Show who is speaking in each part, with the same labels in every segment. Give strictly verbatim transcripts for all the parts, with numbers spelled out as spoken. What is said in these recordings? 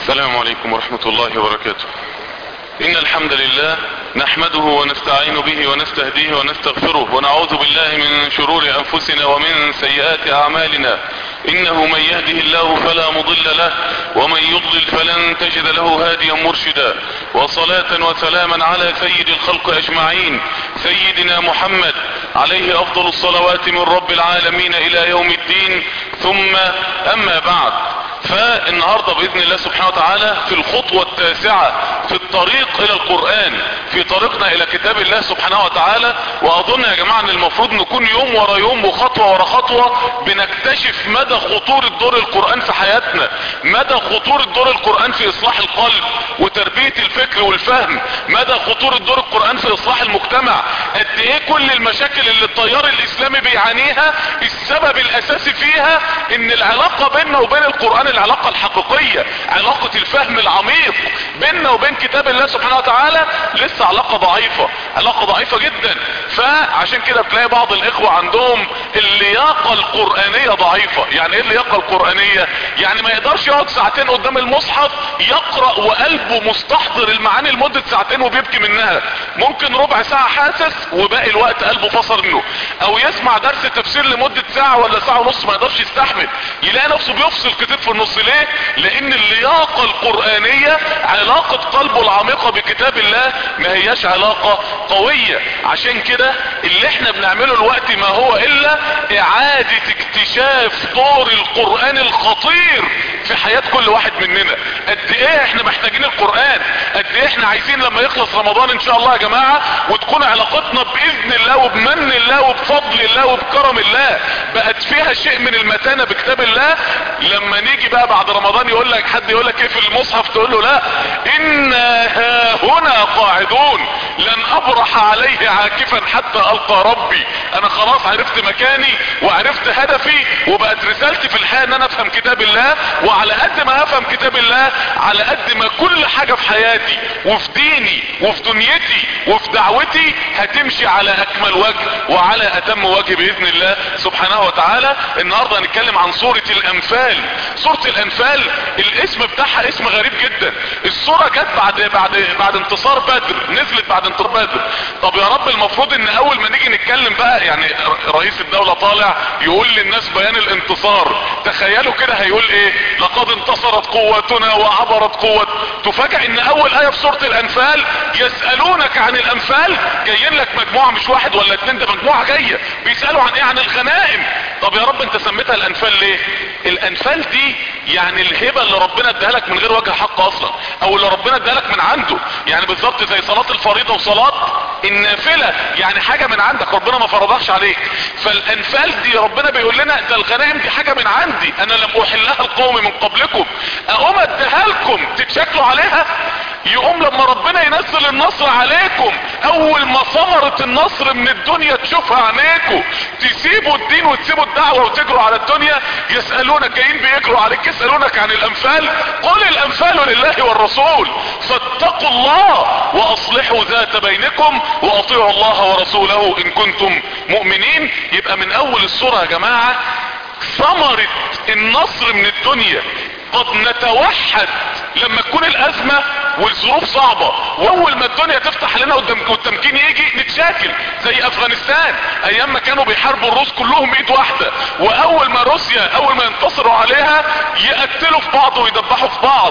Speaker 1: السلام عليكم ورحمة الله وبركاته. إن الحمد لله نحمده ونستعين به ونستهديه ونستغفره ونعوذ بالله من شرور أنفسنا ومن سيئات أعمالنا. إنه من يهده الله فلا مضل له ومن يضلل فلن تجد له هاديا مرشدا، وصلاة وسلاما على سيد الخلق أجمعين سيدنا محمد عليه أفضل الصلوات من رب العالمين إلى يوم الدين. ثم أما بعد، فالنهاردة بإذن الله سبحانه وتعالى في الخطوة التاسعة في الطريق إلى القرآن، في طريقنا إلى كتاب الله سبحانه وتعالى. وأظن يا جماعة أن المفروض نكون يوم ورا يوم وخطوة ورا خطوة بنكتشف مدى خطورة دور القرآن في حياتنا، مدى خطورة دور القرآن في إصلاح القلب وتربية الفكر والفهم، مدى خطورة دور القرآن في إصلاح المجتمع. قد إيه كل المشاكل اللي التيار الإسلامي بيعانيها السبب الأساسي فيها إن العلاقة بيننا وبين القرآن العلاقة الحقيقية، علاقة الفهم العميق بيننا وبين كتاب الله سبحانه وتعالى لسه علاقة ضعيفة، علاقة ضعيفة جدا. فعشان كده بتلاقي بعض الاخوة عندهم اللياقة القرآنية ضعيفة. يعني ايه اللياقة القرآنية؟ يعني ما يقدرش يقعد ساعتين قدام المصحف يقرأ وقلبه مستحضر المعاني لمدة ساعتين وبيبكي منها. ممكن ربع ساعة حاسس وباقي الوقت قلبه فصل منه، او يسمع درس تفسير لمدة ساعة ولا ساعة ونص ما يقدرش يستحمل، يلاقي نفسه بيفصل كتير في النص. ليه؟ لان اللياقة القرآنية علاقة قلبه العميقة بكتاب الله ما هياش علاقة قوية. عشان كده اللي احنا بنعمله الوقت ما هو الا اعادة اكتشاف دور القرآن الخطير في حياة كل واحد مننا. قد ايه احنا محتاجين القرآن، قد ايه احنا عايزين لما يخلص رمضان ان شاء الله يا جماعة وتكون علاقتنا باذن الله وبمن الله وبفضل الله وبكرم الله بقت فيها شيء من المتانة بكتاب الله. لما نيجي بقى بعد رمضان يقول لك حد يقول لك ايه في المصحف، تقول له لا انا هنا قاعدون لن ابرح عليه عاكفا حتى القى ربي. انا خلاص عرفت مكاني وعرفت هدفي وبقت رسالتي في الحياة ان انا افهم كتاب الله. وعلى قد ما افهم كتاب الله على قد ما كل حاجة في حياتي وفي ديني وفي دنيتي وفي دعوتي هتمشي على اكمل وجه وعلى اتم وجه باذن الله سبحانه وتعالى. النهاردة هنتكلم عن سورة الانفال. سورة الانفال الاسم بتاعها اسم غريب جدا. السورة جت بعد بعد بعد انتصار بدر، نزلت بعد انتصار بدر. طب يا رب المفروض ان اول ما نيجي نتكلم بقى يعني رئيس الدولة طالع يقول للناس بيان الانتصار، تخيلوا كده هيقول ايه؟ لقد انتصرت قوتنا وعبرت قوة. تفاجئ ان اول اية في سورة الانفال يسألونك عن الانفال. جايين لك مجموعة مش واحد ولا اتنين، ده مجموعة جاية بيسألوا عن ايه؟ عن الغنائم. طب يا رب انت سميتها الانفال ليه؟ الانفال دي يعني الهبة اللي ربنا اداها لك من غير وجه حق اصلا، او اللي ربنا اداها لك من عنده. يعني بالظبط زي صلاة الفريضة وصلاة النافلة، يعني حاجة من عندك ربنا ما فرضهاش عليك. فالانفال دي ربنا بيقول لنا ده الغنائم دي حاجة من عندي، انا لم احلها القوم من قبلكم اقوم اديها لكم تتشكلوا عليها. يقوم لما ربنا ينزل النصر عليكم اول ما ثمرة النصر من الدنيا تشوفها عينيكم تسيبوا الدين وتسيبوا الدعوة وتجروا على الدنيا. يسألونك جايين بيجروا عليك يسألونك عن الانفال، قل الانفال لله والرسول فاتقوا الله واصلحوا ذات بينكم واطيعوا الله ورسوله ان كنتم مؤمنين. يبقى من اول السورة يا جماعة ثمرة النصر من الدنيا. قد نتوحد لما تكون الازمة والظروف صعبة، واول ما الدنيا تفتح لنا والتمكين يجي نتشاكل زي افغانستان ايام ما كانوا بيحاربوا الروس كلهم ايد واحدة، واول ما روسيا اول ما ينتصروا عليها يقتلوا في بعض ويدبحوا في بعض.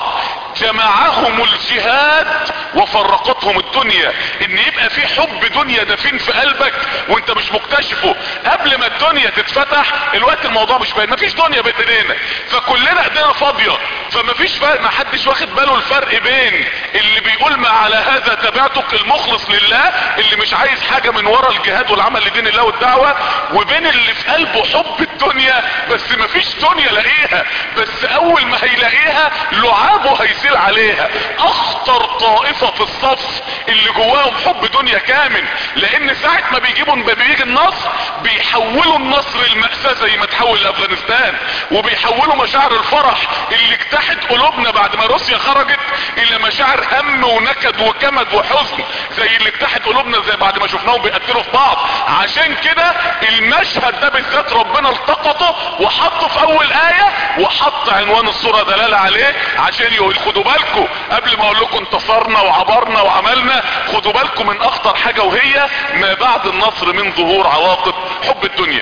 Speaker 1: جمعهم الجهاد وفرقتهم الدنيا. ان يبقى في حب دنيا دفين في قلبك وانت مش مكتشفه قبل ما الدنيا تتفتح. الوقت الموضوع مش باين، مفيش دنيا بين ايدينا فكلنا ايدينا فاضية، فمفيش فرق، ما حدش واخد باله الفرق بين اللي بيقول ما على هذا تبعتك المخلص لله اللي مش عايز حاجة من ورا الجهاد والعمل لدين الله والدعوة، وبين اللي في قلبه حب الدنيا بس مفيش دنيا لاقيها، بس اول ما هيلاقيها لعابه هيسيل عليها. اخطر طائفة في الصف اللي جواهم حب دنيا كامل، لان ساعة ما بيجيبوا بيجي النصر بيحولوا النصر المأساة زي ما تحول لافغانستان، وبيحولوا مشاعر الفرح اللي اجتاحت قلوبنا بعد ما روسيا خرجت الى مشاعر هم ونكد وكمد وحزن زي اللي اجتاحت قلوبنا زي بعد ما شفناهم بيقتلوا في بعض. عشان كده المشهد ده بالذات ربنا التقطه وحطه في اول ايه وحط عنوان الصورة دلالة عليه عشان يقول خدوا بالكم قبل ما اقول لكم انتصرنا وعبرنا وعملنا، خدوا بالكم من اخطر حاجة وهي ما بعد النصر من ظهور عواقب حب الدنيا.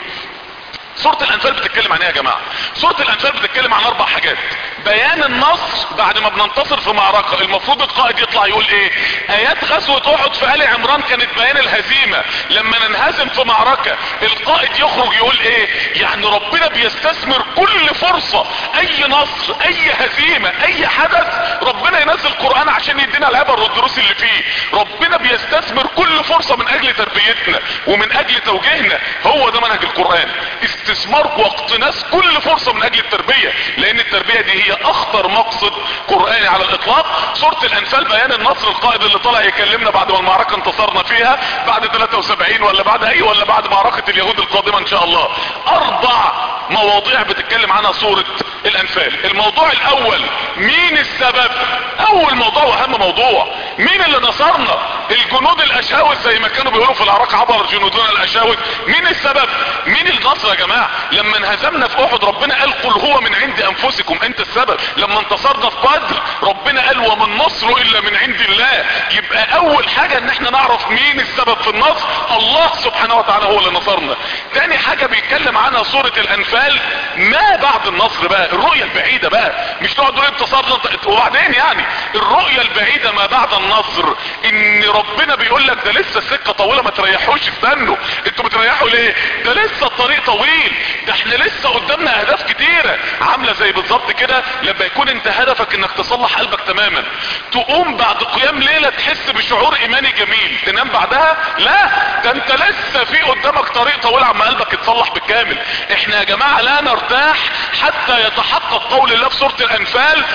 Speaker 1: سورة الانفال بتتكلم عن ايه يا جماعة؟ سورة الانفال بتتكلم عن اربع حاجات. بيان النصر بعد ما بننتصر في معركة، المفروض القائد يطلع يقول ايه؟ ايات غزوة احد في ال عمران كانت بيان الهزيمة، لما ننهزم في معركة القائد يخرج يقول ايه؟ يعني ربنا بيستثمر كل فرصة، اي نصر اي هزيمة اي حدث ربنا ينزل قرآن عشان يدينا العبر والدروس اللي فيه. ربنا بيستثمر كل فرصة من اجل تربيتنا ومن اجل توجيهنا، هو ده منهج القرآن، استثمار واقتناص كل فرصة من اجل التربية، لان التربية دي هي اخطر مقصد قرآني على الاطلاق. سورة الانفال بيان النصر، القائد اللي طلع يكلمنا بعد ما المعركة انتصرنا فيها بعد ثلاثة وسبعين ولا بعد اي ولا بعد معركة اليهود القادمة ان شاء الله. اربع مواضيع بتتكلم عنها سورة الانفال. الموضوع الاول مين السبب؟ اول موضوع واهم موضوع مين اللي نصرنا؟ الجنود الاشاوس زي ما كانوا بيقولوا في العراق عبر جنودنا الاشاوس. مين السبب؟ مين النصر يا جماعة؟ لما انهزمنا في احد ربنا قال قل هو من عند انفسكم انت السبب. لما انتصرنا في بدر ربنا قال وما النصر الا من عند الله. يبقى اول حاجة ان احنا نعرف مين السبب في النصر، الله سبحانه وتعالى هو اللي نصرنا. تاني حاجة بيتكلم عنها سورة الانفال ما بعد النصر بقى، الرؤية البعيدة بقى، مش نقعد نقول انتصرنا وبعدين يعني الرؤية البعيدة ما بعد النصر، ان ربنا بيقول لك ده لسه السكة طويلة ما تريحوش استنوا، انتوا بتريحوا ليه؟ ده لسه الطريق طويل، ده احنا لسه قدامنا اهداف كتيرة. عاملة زي بالظبط كده لما يكون انت هدفك انك تصلح قلبك تماما، تقوم بعد قيام ليلة تحس بشعور ايماني جميل، تنام بعدها لا، ده انت لسه في قدامك طريق طويل عما قلبك يتصلح بالكامل. احنا يا جماعة لا نرتاح حتى يتحقق قول الله في سورة الانفال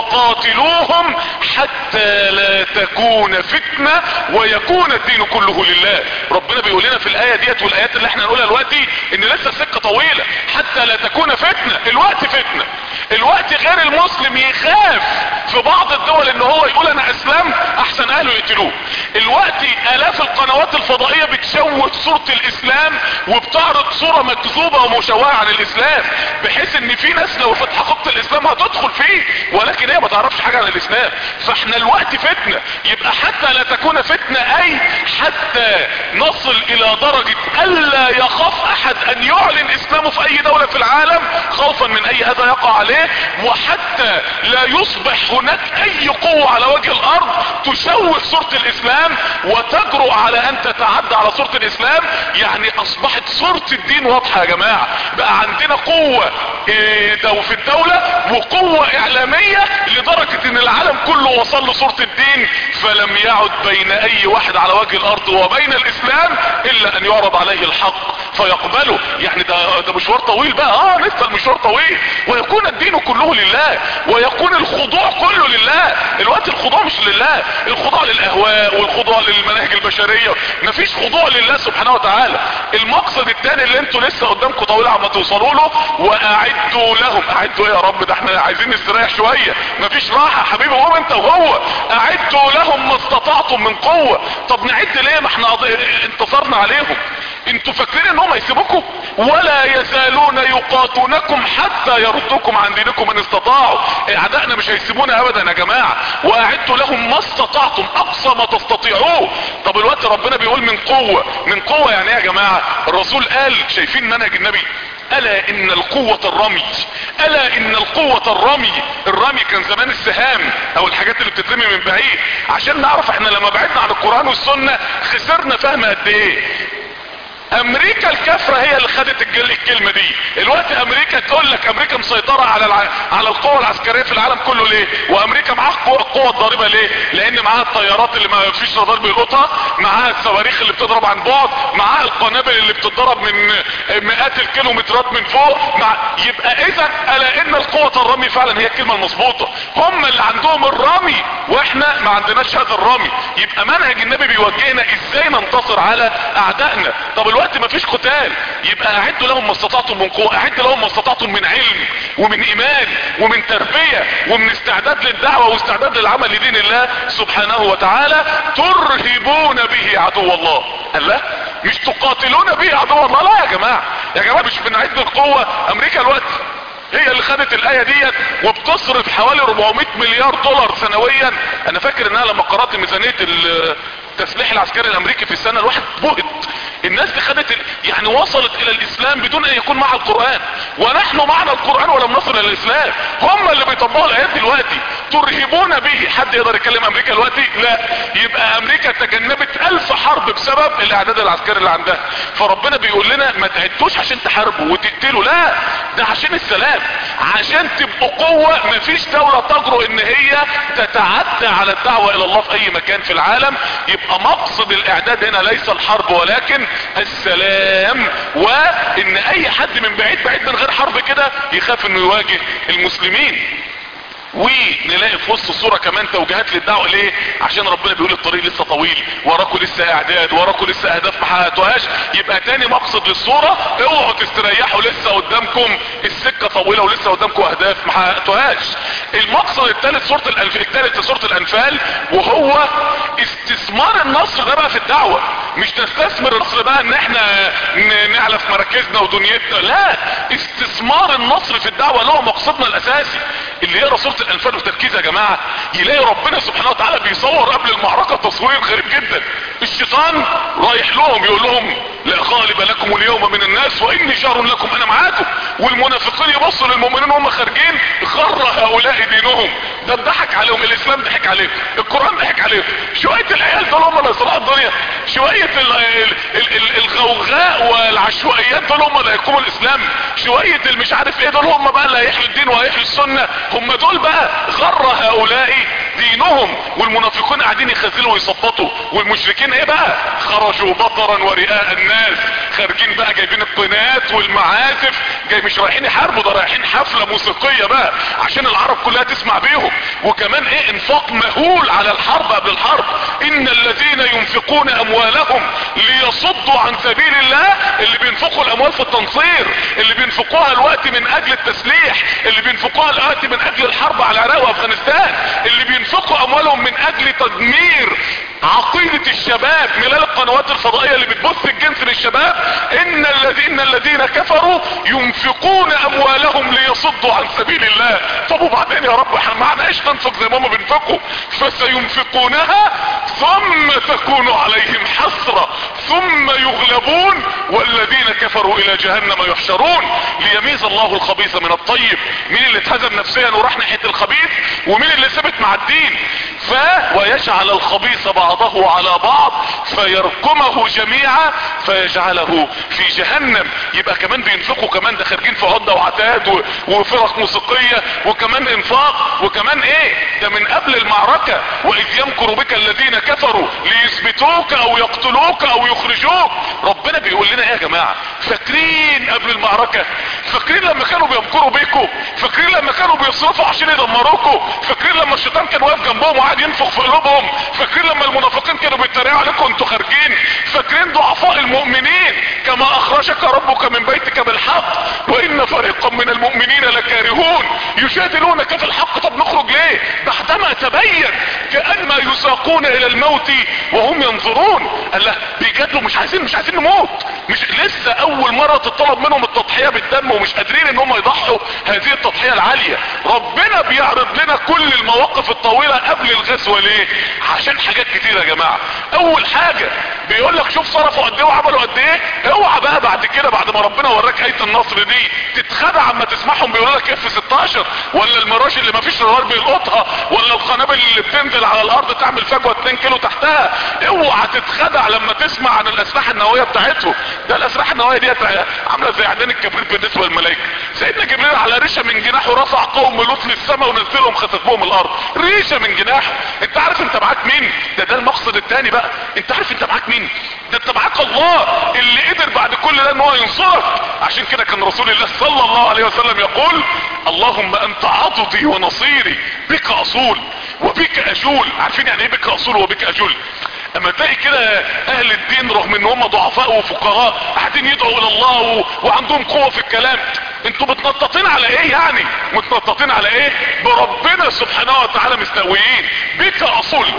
Speaker 1: وقاتلوهم حتى لا تكون فتنة ويكون الدين كله لله. ربنا بيقول لنا في الاية ديت والايات اللي احنا نقولها دلوقتي ان لسه السكة طويلة حتى لا تكون فتنة. الوقت فتنة، الوقت غير المسلم يخاف في بعض الدول ان هو يقول انا اسلام احسن اهله يقتلوه. الوقت الاف القنوات الفضائية بتشوه صورة الاسلام وبتعرض صورة مكذوبة ومشوهة عن الاسلام، بحيث ان في ناس لو فتح خط الاسلام هتدخل فيه ولكن هي ما تعرفش حاجة عن الاسلام. فاحنا الوقت فتنة، يبقى حتى لا تكون فتنة اي حتى نصل الى درجة الا يخاف احد ان يعلن اسلامه في اي دولة في العالم خوفا من اي اذى يقع عليه، وحتى لا يصبح هناك اي قوة على وجه الارض تشوه صورة الاسلام وتجرؤ على ان تتعدى على صورة الاسلام. يعني اصبحت صورة الدين واضحة يا جماعة، بقى عندنا قوة إيه ده في الدولة وقوة اعلامية لدرجة ان العالم كله وصل لصورة الدين، فلم يعد بين اي واحد على وجه الارض وبين الاسلام الا ان يعرض عليه الحق فيقبله. يعني ده ده مشوار طويل بقى، اه لسه المشوار طويل، ويكون الدين كله لله ويكون الخضوع كله لله. الوقت الخضوع مش لله، الخضوع للاهواء والخضوع للمناهج البشرية، مفيش خضوع لله سبحانه وتعالى. المقصد الثاني اللي انتوا لسه قدامكم طويل عما توصلوا له، واعدوا لهم. اعدوا ايه يا رب؟ ده احنا عايزين نستريح شوية، مفيش راحة حبيبي، قوم انت وهو. اعدوا لهم ما استطعتم من قوة. طب نعد ليه؟ ما احنا انتصرنا عليهم. انتوا فاكرين انهم هيسيبوكم؟ ولا يزالون يقاتلونكم حتى يردوكم عن دينكم ان استطاعوا. اعدائنا مش هيسيبونا ابدا يا جماعة. واعدوا لهم ما استطعتم، اقصى ما تستطيعوه. طب الوقت ربنا بيقول من قوة، من قوة يعني ايه يا جماعة؟ الرسول قال، شايفين منهج النبي؟ الا ان القوة الرمي، الا ان القوة الرمي. الرمي كان زمان السهام او الحاجات اللي بتترمي من بعيد. عشان نعرف احنا لما بعدنا عن القرآن والسنة خسرنا فهم قد ايه. امريكا الكافرة هي اللي خدت الكلمة دي. الوقت امريكا تقول لك امريكا مسيطرة على الع... على القوة العسكرية في العالم كله ليه؟ وامريكا معاها القوة الضاربة ليه؟ لان معاها الطيارات اللي ما فيش رادار بيلقطها، معاها الصواريخ اللي بتضرب عن بعد، معاها القنابل اللي بتضرب من مئات الكيلومترات من فوق. مع... يبقى اذا الا ان القوة الرمي فعلا هي الكلمة المظبوطة. هم اللي عندهم الرمي واحنا ما عندناش هذا الرمي. يبقى منهج النبي بيوجهنا ازاي ننتصر على اعدائنا. طب الوقت ما فيش قتال، يبقى اعدوا لهم ما استطعتم من قوة، اعد لهم ما استطعتم من علم ومن ايمان ومن تربية ومن استعداد للدعوة واستعداد للعمل لدين الله سبحانه وتعالى، ترهبون به عدو الله. الله مش تقاتلون به عدو الله. لا يا جماعة، يا جماعة مش بنعد القوة. امريكا الوقت هي اللي خدت الآية ديت وبتصرف حوالي أربعمائة مليار دولار سنويا. انا فاكر انها لما قرأت ميزانية التسليح العسكري الامريكي في السنة الواحد بهت. الناس دي خدت ال... يعني وصلت الى الاسلام بدون ان يكون معها القرآن، ونحن معنا القرآن ولم نصل الى الاسلام. هم اللي بيطبقوا الايات دلوقتي. ترهبون به. حد يقدر يكلم امريكا دلوقتي؟ لا. يبقى امريكا تجنبت الف حرب بسبب الاعداد العسكري اللي عندها. فربنا بيقول لنا ما تعدتوش عشان تحاربوا وتقتلوا، لا، ده عشان السلام، عشان تبقوا قوة. مفيش دولة تجرؤ ان هي تتعدى على الدعوة الى الله في اي مكان في العالم. يبقى مقصد الاعداد هنا ليس الحرب ولكن السلام، وان اي حد من بعيد بعيد من غير حرب كده يخاف انه يواجه المسلمين. ونلاقي في وسط الصورة كمان توجيهات للدعوة. ليه؟ عشان ربنا بيقول الطريق لسه طويل، وراكوا لسه اعداد، وراكوا لسه اهداف ما حققتوهاش. يبقى تاني مقصد للصورة، اوعوا تستريحوا، لسه قدامكم السكة طويلة ولسه قدامكم اهداف ما حققتوهاش. المقصد الثالث سورة الانفال، الثالث سورة الانفال، وهو استثمار النصر ده بقى في الدعوة. مش تستثمر النصر بقى ان احنا نعلف مراكزنا ودنيتنا، لا، استثمار النصر في الدعوة اللي هو مقصدنا الاساسي. اللي يقرا سورة الانفال وتركيز يا جماعة يلاقي ربنا سبحانه وتعالى بيصور قبل المعركة تصوير غريب جدا. الشيطان رايح لهم يقول لهم لا غالب لكم اليوم من الناس واني جار لكم، انا معاكم. والمنافقين يبصوا للمؤمنين وهم خارجين، غر هؤلاء دينهم. ده ضحك عليهم، الاسلام ضحك عليهم، القرآن ضحك عليهم. شوية العيال دول هم اللي يصلحوا الدنيا، شوية الغوغاء والعشوائيات دول هم اللي هيقوموا الاسلام، شوية المش عارف ايه دول هم بقى اللي هيحلوا الدين وهيحلوا السنة. هم دول بقى غر هؤلاء دينهم. والمنافقين قاعدين يخزلوا ويصبطوا، والمشركين ايه بقى؟ خرجوا بطرا ورئاء الناس. خارجين بقى جايبين القنات والمعازف، جاي مش رايحين يحاربوا، ده رايحين حفلة موسيقية بقى عشان العرب كلها تسمع بيهم. وكمان ايه؟ انفاق مهول على الحرب قبل الحرب. ان الذين ينفقون اموالهم ليصدوا عن سبيل الله، اللي بينفقوا الاموال في التنصير، اللي بينفقوها الوقت من اجل التسليح، اللي بينفقوها الوقت من اجل الحرب على العراق وافغانستان، اللي بينفقوا اموالهم من اجل تدمير عقيدة الشباب خلال القنوات الفضائية اللي بتبث الجنس للشباب. ان الذين الذين كفروا ينفقون اموالهم ليصدوا عن سبيل الله. طب وبعدين يا رب احنا معناش ننفق زي ما هم بينفقوا؟ فسينفقونها ثم تكون عليهم حسرة ثم يغلبون والذين كفروا الى جهنم يحشرون. ليميز الله الخبيث من الطيب. مين اللي اتهزم نفسيا وراح ناحية الخبيث، ومين اللي ثبت مع الدين؟ ف ويجعل الخبيث بعضه على بعض فيركمه جميعا فيجعله في جهنم. يبقى كمان بينفقوا، كمان ده خارجين في عدة وعتاد وفرق موسيقية، وكمان انفاق، وكمان ايه ده من قبل المعركة. واذ يمكر بك الذين كفروا ليثبتوك او يقتلوك او يخرجوك. ربنا بيقول لنا ايه يا جماعة؟ فاكرين قبل المعركة؟ فاكرين لما كانوا بيمكروا بيكم؟ فاكرين لما كانوا بيصرفوا عشان يدمروكم؟ فاكرين لما الشيطان كان واقف جنبهم وقاعد ينفخ في قلوبهم؟ فاكرين لما المنافقين كانوا بيتريقوا عليكم انتوا خارجين؟ فاكرين ضعفاء المؤمنين كما اخرجك ربك من بيتك بالحق وان فريقا من المؤمنين لكارهون يجادلونك في الحق؟ طب نخرج ليه بعدما تبين كأنما يساقون الى الموت وهم ينظرون؟ قال له بيجادلوا، مش عايزين مش عايزين نموت، مش لسه اول مرة تطلب منهم التضحية بالدم ومش قادرين ان هم يضحوا هذه التضحية العالية. ربنا بيعرض لنا كل المواقف الطويلة قبل الغزوة. ليه؟ عشان حاجات كتيرة يا جماعة. اول حاجة بيقول لك شوف صرفوا قد ايه وعملوا قد ايه. اوعى بقى بعد كده بعد ما ربنا وراك اية النصر دي تتخدع اما تسمعهم بيقول لك اف ستاشر ولا المراش اللي ما فيش رادار بيلقطها ولا القنابل اللي بتنزل على الارض تعمل فجوة اتنين كيلو تحتها. اوعى تتخدع لما تسمع عن الاسلحة النووية بتاعتهم. ده الاسلحة النووية دي عاملة زي عدان الكبريت بالنسبة للملائكة. سيدنا جبريل على ريشة من جناحه رفع قوم لوط للسماء ونزلهم خسف بهم الارض. ريشة من جناحه. انت عارف انت معاك مين؟ ده ده المقصد الثاني بقى. انت عارف انت معاك مين؟ ده انت معاك الله اللي قدر بعد كل ده ان هو ينصرك. عشان كده كان رسول الله صلى الله عليه وسلم يقول اللهم انت عضدي ونصيري بك اصول وبك اجول. عارفين يعني ايه بك اصول وبك اجول؟ اما تلاقي كده اهل الدين رغم ان هم ضعفاء وفقراء قاعدين يدعوا الى الله و... وعندهم قوة في الكلام، انتوا متنططين على ايه يعني؟ متنططين على ايه؟ بربنا سبحانه وتعالى مستقويين. بك اصول وبك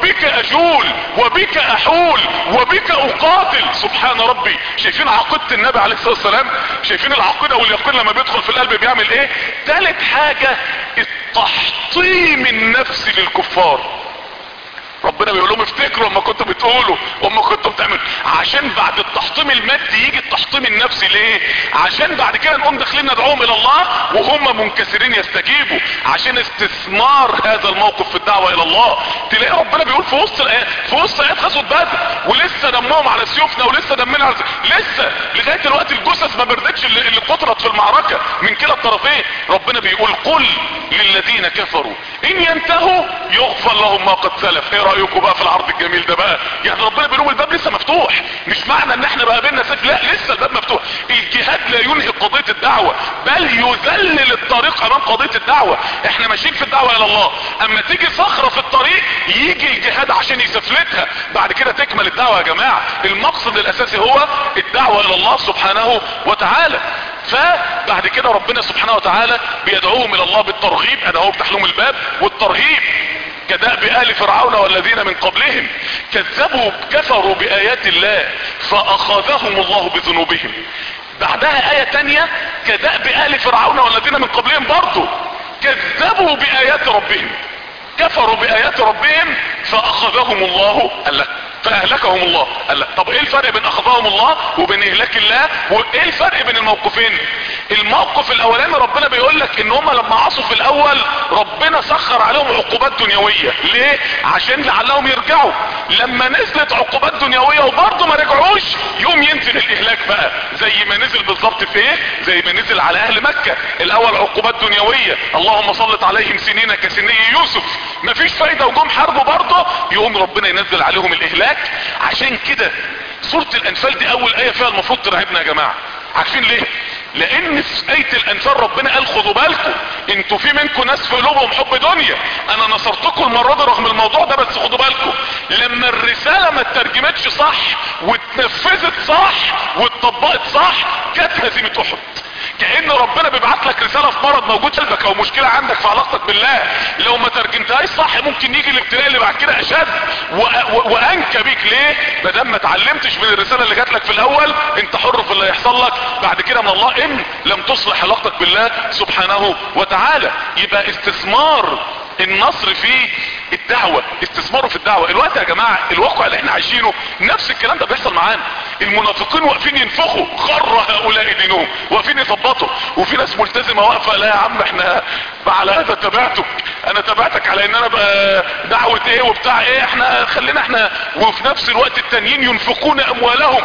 Speaker 1: وبك اجول وبك احول وبك اقاتل. سبحان ربي. شايفين عقيدة النبي عليه الصلاة والسلام؟ شايفين العقيدة واليقين لما بيدخل في القلب بيعمل ايه؟ تالت حاجة التحطيم النفسي للكفار. ربنا بيقول لهم افتكروا اما كنتوا بتقولوا واما كنتوا بتعملوا، عشان بعد التحطيم المادي يجي التحطيم النفسي. ليه؟ عشان بعد كده نقوم داخلين ندعوهم الى الله وهم منكسرين يستجيبوا، عشان استثمار هذا الموقف في الدعوة الى الله. تلاقي ربنا بيقول في وسط الايات، في وسط ايات غزوة بدر، ولسه دمهم على سيوفنا ولسه دمنا على سيوفنا. لسه لغاية الوقت الجثث ما بردتش اللي, اللي قتلت في المعركة من كلا الطرفين. ربنا بيقول قل للذين كفروا ان ينتهوا يغفر لهم ما قد سلف. ايه رايكم بقى في العرض الجميل ده بقى؟ يعني ربنا بيقول الباب لسه مفتوح، مش معنى ان احنا بقى بينا سيف، لا، لسه الباب مفتوح. الجهاد لا ينهي قضية الدعوة، بل يذلل الطريق امام قضية الدعوة. احنا ماشيين في الدعوة الى الله، اما تيجي صخرة في الطريق يجي الجهاد عشان يسفلتها، بعد كده تكمل الدعوة. يا جماعة المقصد الاساسي هو الدعوة الى الله سبحانه وتعالى. فبعد كده ربنا سبحانه وتعالى بيدعوهم الى الله بالترغيب، انا هو بفتح لهم الباب، والترهيب كدأب آل فرعون والذين من قبلهم كذبوا كفروا بآيات الله فأخذهم الله بذنوبهم. بعدها آية تانية كدأب آل فرعون والذين من قبلهم برضو كذبوا بآيات ربهم كفروا بآيات ربهم فأخذهم الله قال فأهلكهم الله. قال لا. طب ايه الفرق بين أخذهم الله وبين إهلاك الله؟ وايه الفرق بين الموقفين؟ الموقف الاولاني ربنا بيقول لك ان هم لما عصوا في الاول ربنا سخر عليهم عقوبات دنيوية. ليه؟ عشان لعلهم يرجعوا. لما نزلت عقوبات دنيوية وبرضه ما رجعوش يوم ينزل الاهلاك بقى، زي ما نزل بالظبط في ايه؟ زي ما نزل على اهل مكة. الاول عقوبات دنيوية، اللهم صلت عليهم سنين كسني يوسف، مفيش فايدة وجم حربوا برضه، يقوم ربنا ينزل عليهم الاهلاك. عشان كده سورة الانفال دي اول اية فيها المفروض ترعبنا يا جماعة. عارفين ليه؟ لان في اية الانفال ربنا قال خدوا بالكم انتوا في منكم ناس في قلوبهم حب دنيا، انا نصرتكم المرة دي رغم الموضوع ده، بس خدوا بالكم لما الرسالة ما اترجمتش صح واتنفذت صح واتطبقت صح كانت هزيمة احد. كأن ربنا بيبعت لك رسالة في مرض موجود في قلبك او مشكلة عندك في علاقتك بالله، لو ما ترجمتهاش صح ممكن يجي الابتلاء اللي بعد كده اشد وانكى بيك. ليه؟ ما دام ما اتعلمتش من الرسالة اللي جات لك في الاول انت حر في اللي يحصل لك بعد كده من الله ان لم تصلح علاقتك بالله سبحانه وتعالى. يبقى استثمار النصر في الدعوة، استثماره في الدعوة. الوقت يا جماعة الواقع اللي احنا عايشينه نفس الكلام ده بيحصل معانا. المنافقين واقفين ينفخوا خر هؤلاء دينهم، واقفين يثبطوا، وفي ناس ملتزمة واقفة لا يا عم احنا على هذا تبعتك، انا تبعتك على ان انا بقى دعوة ايه وبتاع ايه، احنا خلينا احنا. وفي نفس الوقت التانيين ينفقون اموالهم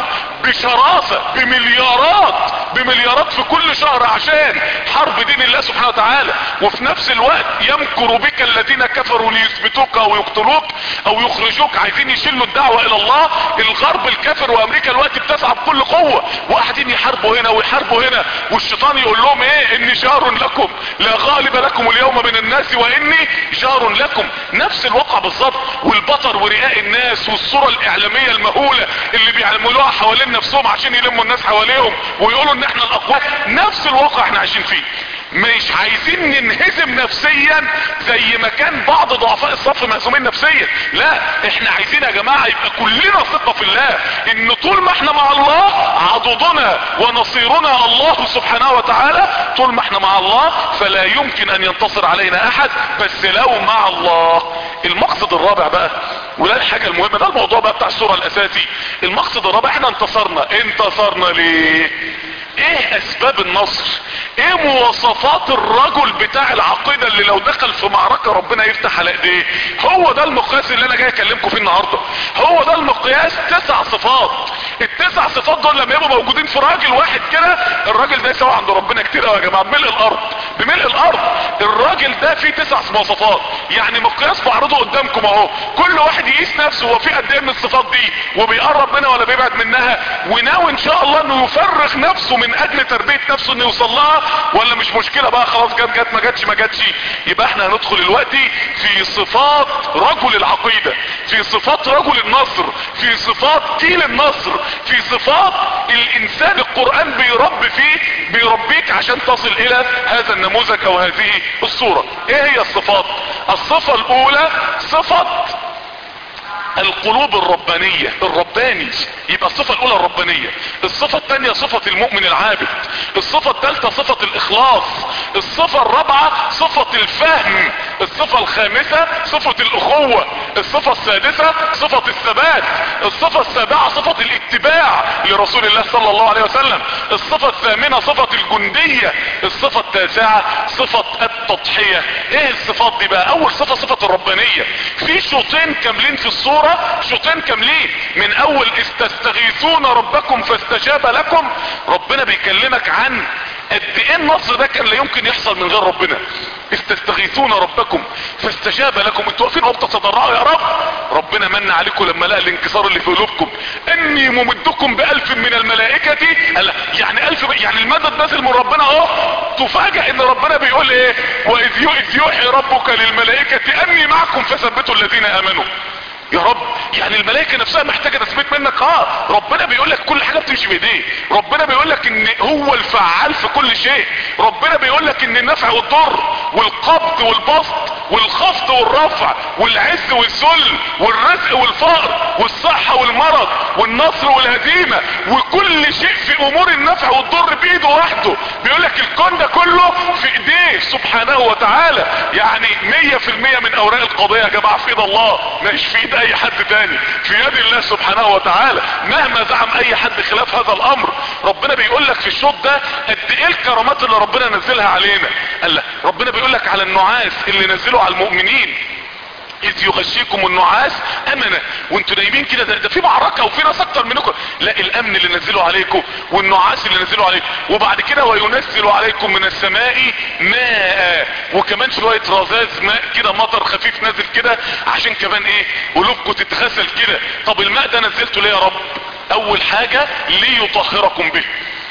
Speaker 1: بشراسة بمليارات بمليارات في كل شهر عشان حرب دين الله سبحانه وتعالى. وفي نفس الوقت يمكر بك الذين كفروا ليثبتوك او يقتلوك او يخرجوك، عايزين يشلوا الدعوة الى الله. الغرب الكافر وامريكا الوقت بتسعى بكل قوة وقاعدين يحاربوا هنا ويحاربوا هنا، والشيطان يقول لهم ايه؟ اني جار لكم لا غالب لكم اليوم من الناس واني جار لكم. نفس الواقع بالظبط. والبطر ورئاء الناس والصورة الاعلامية المهولة اللي بيعملوها حوالين نفسهم عشان يلموا الناس حواليهم ويقولوا ان احنا الاقوى، نفس الواقع احنا عايشين فيه. مش عايزين ننهزم نفسيا زي ما كان بعض ضعفاء الصف مهزومين نفسيا، لا احنا عايزين يا جماعة يبقى كلنا ثقة في الله ان طول ما احنا مع الله عضدنا ونصيرنا الله سبحانه وتعالى. طول ما احنا مع الله فلا يمكن ان ينتصر علينا احد، بس لو مع الله. المقصد الرابع بقى وده الحاجة المهمة، ده الموضوع بقى بتاع السورة الاساسي. المقصد الرابع احنا انتصرنا. انتصرنا ليه؟ ايه اسباب النصر؟ ايه مواصفات الرجل بتاع العقيدة اللي لو دخل في معركة ربنا يفتح على ايديه؟ هو ده المقياس اللي انا جاي اكلمكم فيه النهاردة. هو ده المقياس. تسع صفات. التسع صفات دول لما يبقوا موجودين في راجل واحد كده، الراجل ده يساوي عند ربنا كتير قوي يا جماعة، بملء الارض بملء الارض. الراجل ده فيه تسع مواصفات، يعني مقياس بعرضه قدامكم اهو، كل واحد يقيس نفسه هو فيه قد ايه من الصفات دي وبيقرب منها ولا بيبعد منها، وناوي ان شاء الله انه يفرغ نفسه من اجل تربية نفسه انه يوصل لها، ولا مش مشكلة بقى خلاص جت جت ما جاتش ما جاتش. يبقى احنا هندخل دلوقتي في صفات رجل العقيدة، في صفات رجل النصر، في صفات جيل النصر، في صفات الانسان القرآن بيربي فيه بيربيك عشان تصل الى هذا النموذج او هذه الصورة. ايه هي الصفات؟ الصفة الاولى صفة القلوب الربانية، الرباني يبقى الصفة الاولى الربانية. الصفة الثانية صفة المؤمن العابد. الصفة الثالثة صفة الاخلاص. الصفة الرابعة صفة الفهم. الصفة الخامسة صفة الاخوة. الصفة السادسة صفة الثبات. الصفة السابعة صفة الاتباع لرسول الله صلى الله عليه وسلم. الصفة الثامنة صفة الجندية. الصفة التاسعة صفة التضحية. ايه الصفات دي بقى؟ اول صفة صفة الربانية. في شوطين كاملين في الصورة، شوطين كاملين. من اول استستغيثون ربكم فاستجاب لكم، ربنا بيكلمك عن قد ايه النصر ده كان لا يمكن يحصل من غير ربنا. استستغيثون ربكم فاستجاب لكم، انتوا واقفين وقت تضرعوا يا رب، ربنا من عليكم لما لقى الانكسار اللي في قلوبكم. اني ممدكم بالف من الملائكة، يعني الف، يعني المدد نازل من ربنا اهو. تفاجئ ان ربنا بيقول ايه؟ واذ يوحي ربك للملائكة اني معكم فثبتوا الذين امنوا. يا رب، يعني الملائكة نفسها محتاجة تثبيت منك. اه ربنا بيقول لك كل حاجة بتمشي بايديه. ربنا بيقول لك ان هو الفعال في كل شيء. ربنا بيقول لك ان النفع والضر والقبض والبسط والخفض والرفع والعز والذل والرزق والفقر والصحة والمرض والنصر والهزيمة وكل شيء في امور النفع والضر بايده وحده. بيقول لك الكون ده كله في ايديه سبحانه وتعالى. يعني مية في المية من اوراق القضية يا جماعة في ايد الله، مش في ايد اي حد تاني، في يد الله سبحانه وتعالى. مهما زعم اي حد خلاف هذا الامر، ربنا بيقول لك في الشوط ده قد ايه الكرامات اللي ربنا نزلها علينا. قال لك ربنا بيقول لك على النعاس اللي نزله على المؤمنين، اذ يغشيكم النعاس امنه، وانتوا نايمين كده. ده, ده في معركه وفي ناس اكتر منكم. لا، الامن اللي نزله عليكم والنعاس اللي نزله عليكم. وبعد كده وينزل عليكم من السماء ماء، وكمان شويه رذاذ ماء كده، مطر خفيف نازل كده عشان كمان ايه؟ قلوبكم تتغسل كده. طب الماء ده نزلته ليه يا رب؟ اول حاجه ليطهركم به.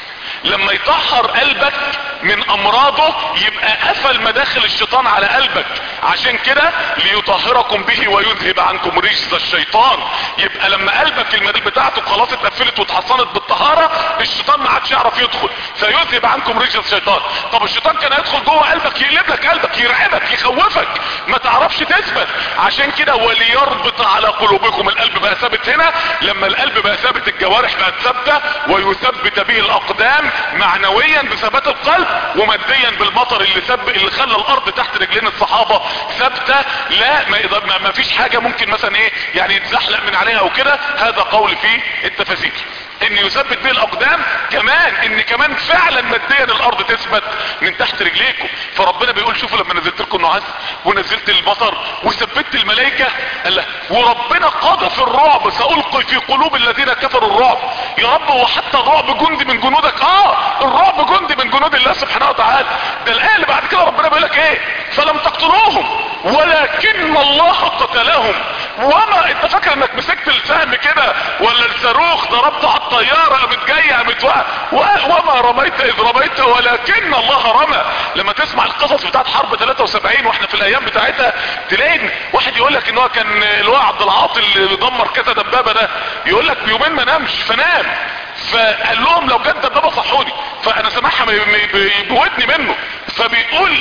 Speaker 1: لما يطهر قلبك من امراضه يبقى قفل مداخل الشيطان على قلبك. عشان كده ليطهركم به ويذهب عنكم رجز الشيطان. يبقى لما قلبك المداخل بتاعته خلاص اتقفلت واتحصنت بالطهارة، الشيطان ما عادش يعرف يدخل، فيذهب عنكم رجز الشيطان. طب الشيطان كان هيدخل جوه قلبك يقلب لك قلبك، يرعبك، يخوفك، ما تعرفش تثبت. عشان كده وليربط على قلوبكم. القلب بقى ثابت هنا. لما القلب بقى ثابت الجوارح بقت ثابته، ويثبت به الاقدام معنويا بثبات القلب، وماديا بالمطر اللي سب اللي خلى الارض تحت رجلين الصحابه ثابته. لا ما, ما فيش حاجه ممكن مثلا ايه يعني يتزحلق من عليها او كده. هذا قول في التفاسير ان يثبت به الاقدام، كمان ان كمان فعلا ماديا الارض تثبت من تحت رجليكم. فربنا بيقول شوفوا لما نزلت لكم النعاس ونزلت المطر وثبت الملائكه، الله، وربنا قذف الرعب، سألقي في قلوب الذين كفروا الرعب. يا رب هو حتى الرعب جندي من جنودك؟ اه الرعب جندي من جنود الله سبحانه وتعالى. ده الايه اللي بعد كده ربنا بيقول لك ايه؟ فلم تقتلوهم ولكن الله قتلهم. وما انت فاكر انك مسكت السهم كده ولا الصاروخ ضربته على الطياره قامت جايه قامت وما رميت اذ رميت ولكن الله رمى. لما تسمع القصص بتاعت حرب ثلاثة وسبعين واحنا في الايام بتاعتها، تلاقي واحد يقول لك ان هو كان اللي هو عبد العاطي اللي دمر كذا دبابه ده، يقول لك بيومين ما نامش فنام، فقال لهم لو جت دبابه صحوني، فانا سامعها بودني منه، فبيقول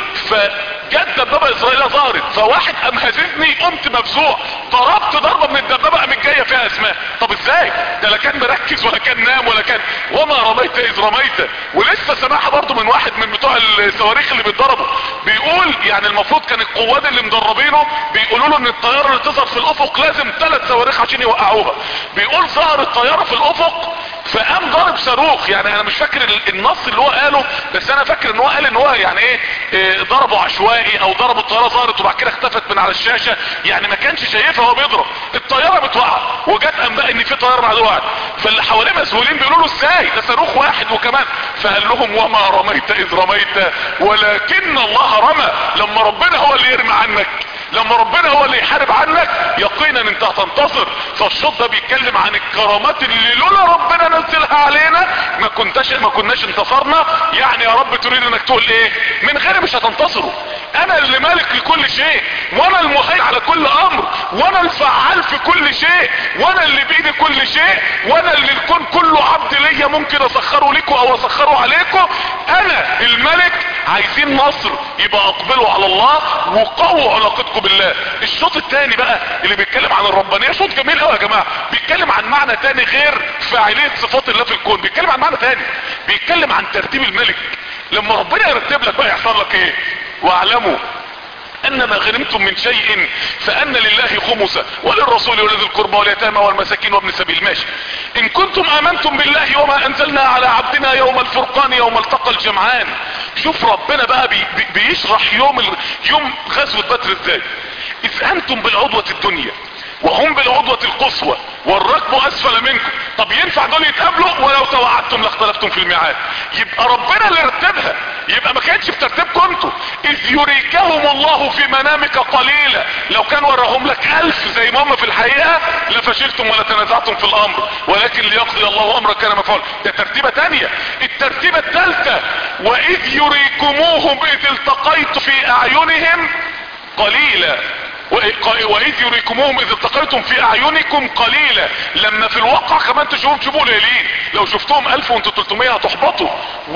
Speaker 1: فجت دبابه اسرائيليه ظهرت، فواحد قام هززني قمت مفزوع، ضربت ضربه من الدبابه قامت جايه فيها اسماء. طب ازاي؟ ده لا كان مركز ولا كان نام ولا كان وما رميت اذ رميت. ولسه سامعها برضه من واحد من بتوع الصواريخ اللي بيتضربوا، بيقول يعني المفروض كان القوات اللي مدربينه بيقولوا له ان الطياره اللي تظهر في الافق لازم ثلاث صواريخ عشان يوقعوها. بيقول ظهر الطياره في الافق فقام ضارب صاروخ. يعني انا مش فاكر النص اللي هو قاله، بس انا فاكر ان هو قال ان هو يعني ايه, إيه ضربه عشوائي او ضربوا الطياره ظهرت وبعد كده اختفت من على الشاشه، يعني ما كانش شايفها وهو بيضرب. الطياره بتوقع وجت انباء ان في طياره بعد وقعت، فاللي حواليه مسؤولين بيقولوا له ازاي ده صاروخ واحد وكمان، فقال لهم وما رميت اذ رميت ولكن الله رمى. لما ربنا هو اللي يرمي عنك، لما ربنا هو اللي يحارب عنك، يقينا انت هتنتصر. فالشوط ده بيتكلم عن الكرامات اللي لولا ربنا نزلها علينا ما كنتش ما كناش انتصرنا. يعني يا رب تريد انك تقول ايه؟ من غيري مش هتنتصروا. انا اللي مالك لكل شيء، وانا المهيمن على كل امر، وانا الفعال في كل شيء، وانا اللي بايدي كل شيء، وانا اللي الكون كله عبد ليا ممكن اسخره لكم او اسخره عليكم، انا الملك. عايزين نصر، يبقى اقبلوا على الله وقووا علاقتكم بالله. الشوط الثاني بقى اللي بيتكلم عن الربانية شوط جميل قوي يا جماعة، بيتكلم عن معنى تاني غير فاعلية صفات الله في الكون، بيتكلم عن معنى تاني، بيتكلم عن ترتيب الملك. لما ربنا يرتب لك بقى يحصل لك ايه؟ واعلموا ان ما غنمتم من شيء فان لله خمسه وللرسول ولذي القربى واليتامى والمساكين وابن السبيل. ماشي. ان كنتم امنتم بالله وما انزلنا على عبدنا يوم الفرقان يوم التقى الجمعان. شوف ربنا بقى بي بي بيشرح يوم ال... يوم غزوة بدر ازاي. اذ انتم بالعضوة الدنيا وهم بالعضوة القصوى والركب اسفل منكم. طب ينفع دول يتقابلوا؟ ولو توعدتم لاختلفتم في الميعاد. يبقى ربنا اللي رتبها، يبقى ما كانتش في ترتيبكم انتوا. اذ يريكهم الله في منامك قليلا، لو كان وراهم لك الف زي ما هم في الحقيقة لفشلتم ولا تنازعتم في الامر، ولكن ليقضي الله امرا كان مفعولا. ده ترتيبة تانية. الترتيبة الثالثة واذ يريكموهم اذ التقيت في اعينهم قليلا، واذ يريكموهم اذ التقيتم في اعينكم قليلا. لما في الواقع كمان تشوفهم تشوفوا قليلين، لو شفتهم الف وانتوا تلتمية هتحبطوا.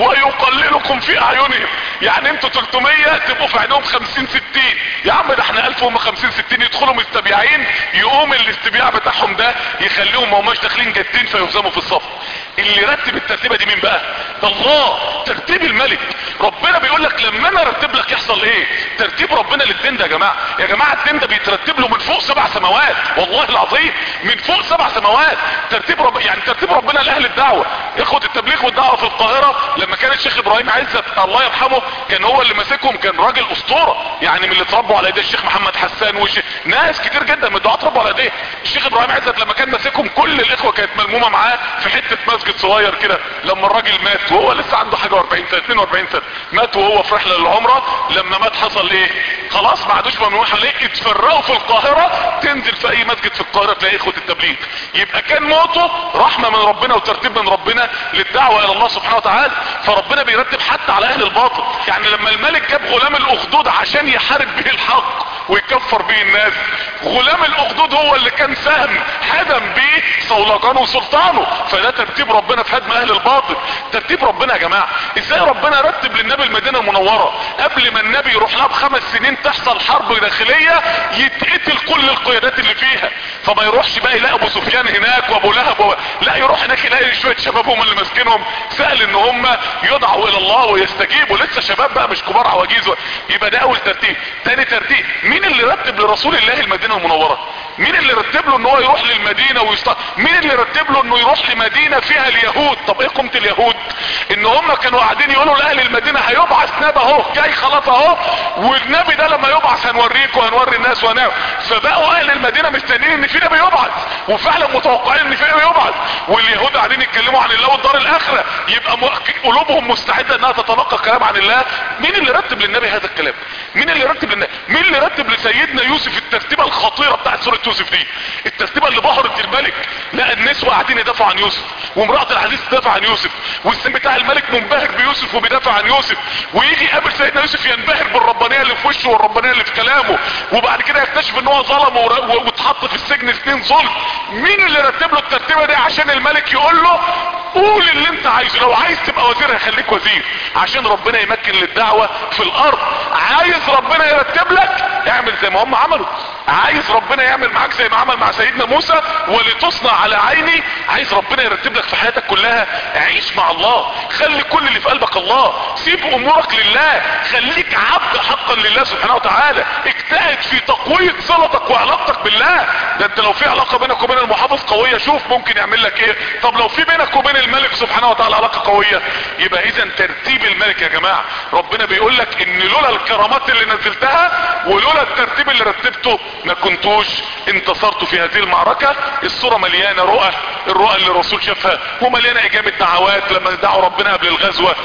Speaker 1: ويقللكم في اعينهم، يعني انتوا تلتمية تبقوا في عينهم خمسين ستين. يا عم ده احنا الف وهم خمسين ستين، يدخلوا مستبيعين، يقوم الاستبياع بتاعهم ده يخليهم ما هماش داخلين جادين فيهزموا في الصف. اللي رتب الترتيبه دي مين بقى؟ ده الله. ترتيب الملك. ربنا بيقول لك لما انا ارتب لك يحصل ايه. ترتيب ربنا للدين ده يا جماعه، يا جماعه الدين ده بيترتب له من فوق سبع سماوات، والله العظيم من فوق سبع سماوات. ترتيب رب يعني ترتيب ربنا لاهل الدعوه. اخوه التبليغ والدعوه في القاهره لما كان الشيخ ابراهيم عزت الله يرحمه كان هو اللي ماسكهم، كان راجل اسطوره يعني، من اللي اتربوا على ايديه الشيخ محمد حسان وش ناس كتير جدا من الدعاه اتربوا على ايديه. الشيخ ابراهيم عزت لما كان ماسكهم كل الاخوه كانت ملمومه معاه في حته مسجد صغير كده. لما الراجل مات وهو لسه عنده حاجه واربعين سنه اتنين واربعين سنه، مات وهو في رحله للعمره. لما مات حصل ايه؟ خلاص ما عادوش ممنوح عليه، اتفرقوا في القاهره. تنزل في اي مسجد في القاهره تلاقي اخوه التبليغ. يبقى كان موته رحمه من ربنا وترتيب من ربنا للدعوه الى الله سبحانه وتعالى. فربنا بيرتب حتى على اهل الباطل. يعني لما الملك جاب غلام الاخدود عشان يحارب به الحق ويكفر به الناس، غلام الاخدود هو اللي كان سهم هدم به صولجانه وسلطانه. فده ترتيب ربنا في هدم اهل الباطل. ترتيب ربنا يا جماعه. ازاي ربنا رتب للنبي المدينه المنوره قبل ما النبي يروح لها بخمس سنين تحصل حرب داخليه يتقتل كل القيادات اللي فيها، فما يروحش بقى يلاقي ابو سفيان هناك وابو لهب و... لا يروح هناك يلاقي شويه شباب هم اللي ماسكينهم. سهل ان هم يدعوا الى الله ويستجيبوا، لسه شباب بقى مش كبار عواجيز. يبقى ده اول ترتيب. تاني ترتيب مين اللي رتب لرسول الله المدينه المنوره؟ مين اللي رتب له ان هو يروح للمدينه ويست... مين اللي رتب له انه يروح لمدينه فيها اليهود؟ طب ايه قيمه اليهود؟ ان هم كانوا قاعدين يقولوا لاهل المدينه هيبعث نبي اهو جاي خلاص اهو، والنبي ده لما يبعث هنوريكم وهنوري الناس وهنعمل. فبقوا اهل المدينه مستنيين ان في نبي يبعث، وفعلا متوقعين ان في نبي يبعث. واليهود قاعدين يتكلموا عن الله والدار الاخره، يبقى م... قلوبهم مستعده انها تتلقى كلام عن الله. مين اللي رتب للنبي هذا الكلام؟ مين اللي رتب للنبي؟ مين اللي رتب لسيدنا يوسف الترتيبه الخطيره بتاعت سوره يوسف دي؟ الترتيبه اللي بهرت الملك. لا النسوة قاعدين يدافعوا عن يوسف، وامرأة العزيز تدافع عن يوسف، والسن بتاع الملك منبهر بيوسف وبيدافع عن يوسف، ويجي يقابل سيدنا يوسف ينبهر بالربانية اللي في وشه والربانية اللي في كلامه، وبعد كده يكتشف ان هو ظلم واتحط في السجن سنين ظلم. مين اللي رتب له الترتيبه دي؟ عشان الملك يقول له قول اللي انت عايزه، لو عايز تبقى وزير هيخليك وزير، عشان ربنا يمكن للدعوة في الارض. عايز ربنا يرتب لك اعمل زي ما هم عملوا. عايز ربنا يعمل معاك زي ما عمل مع سيدنا موسى ولتصنع على عيني. عايز ربنا يرتب لك في حياتك كلها عيش مع الله، خلي كل اللي في قلبك الله، سيب امورك لله، خليك عبد حقا لله سبحانه وتعالى، اجتهد في تقوية صلتك وعلاقتك بالله. ده انت لو في علاقة بينك وبين المحافظ قوية شوف ممكن يعمل لك ايه. طب لو في بينك وبين الملك سبحانه وتعالى علاقة قوية، يبقى اذا ترتيب الملك يا جماعة ربنا بيقول لك ان لولا الكرامات اللي نزلتها ولولا الترتيب اللي رتبته ما كنتوش انتصرتوا في هذه المعركة. الصورة مليانة رؤى، الرؤى اللي الرسول شافها، ومليانة اجابة دعوات لما دعوا ربنا قبل الغزوة،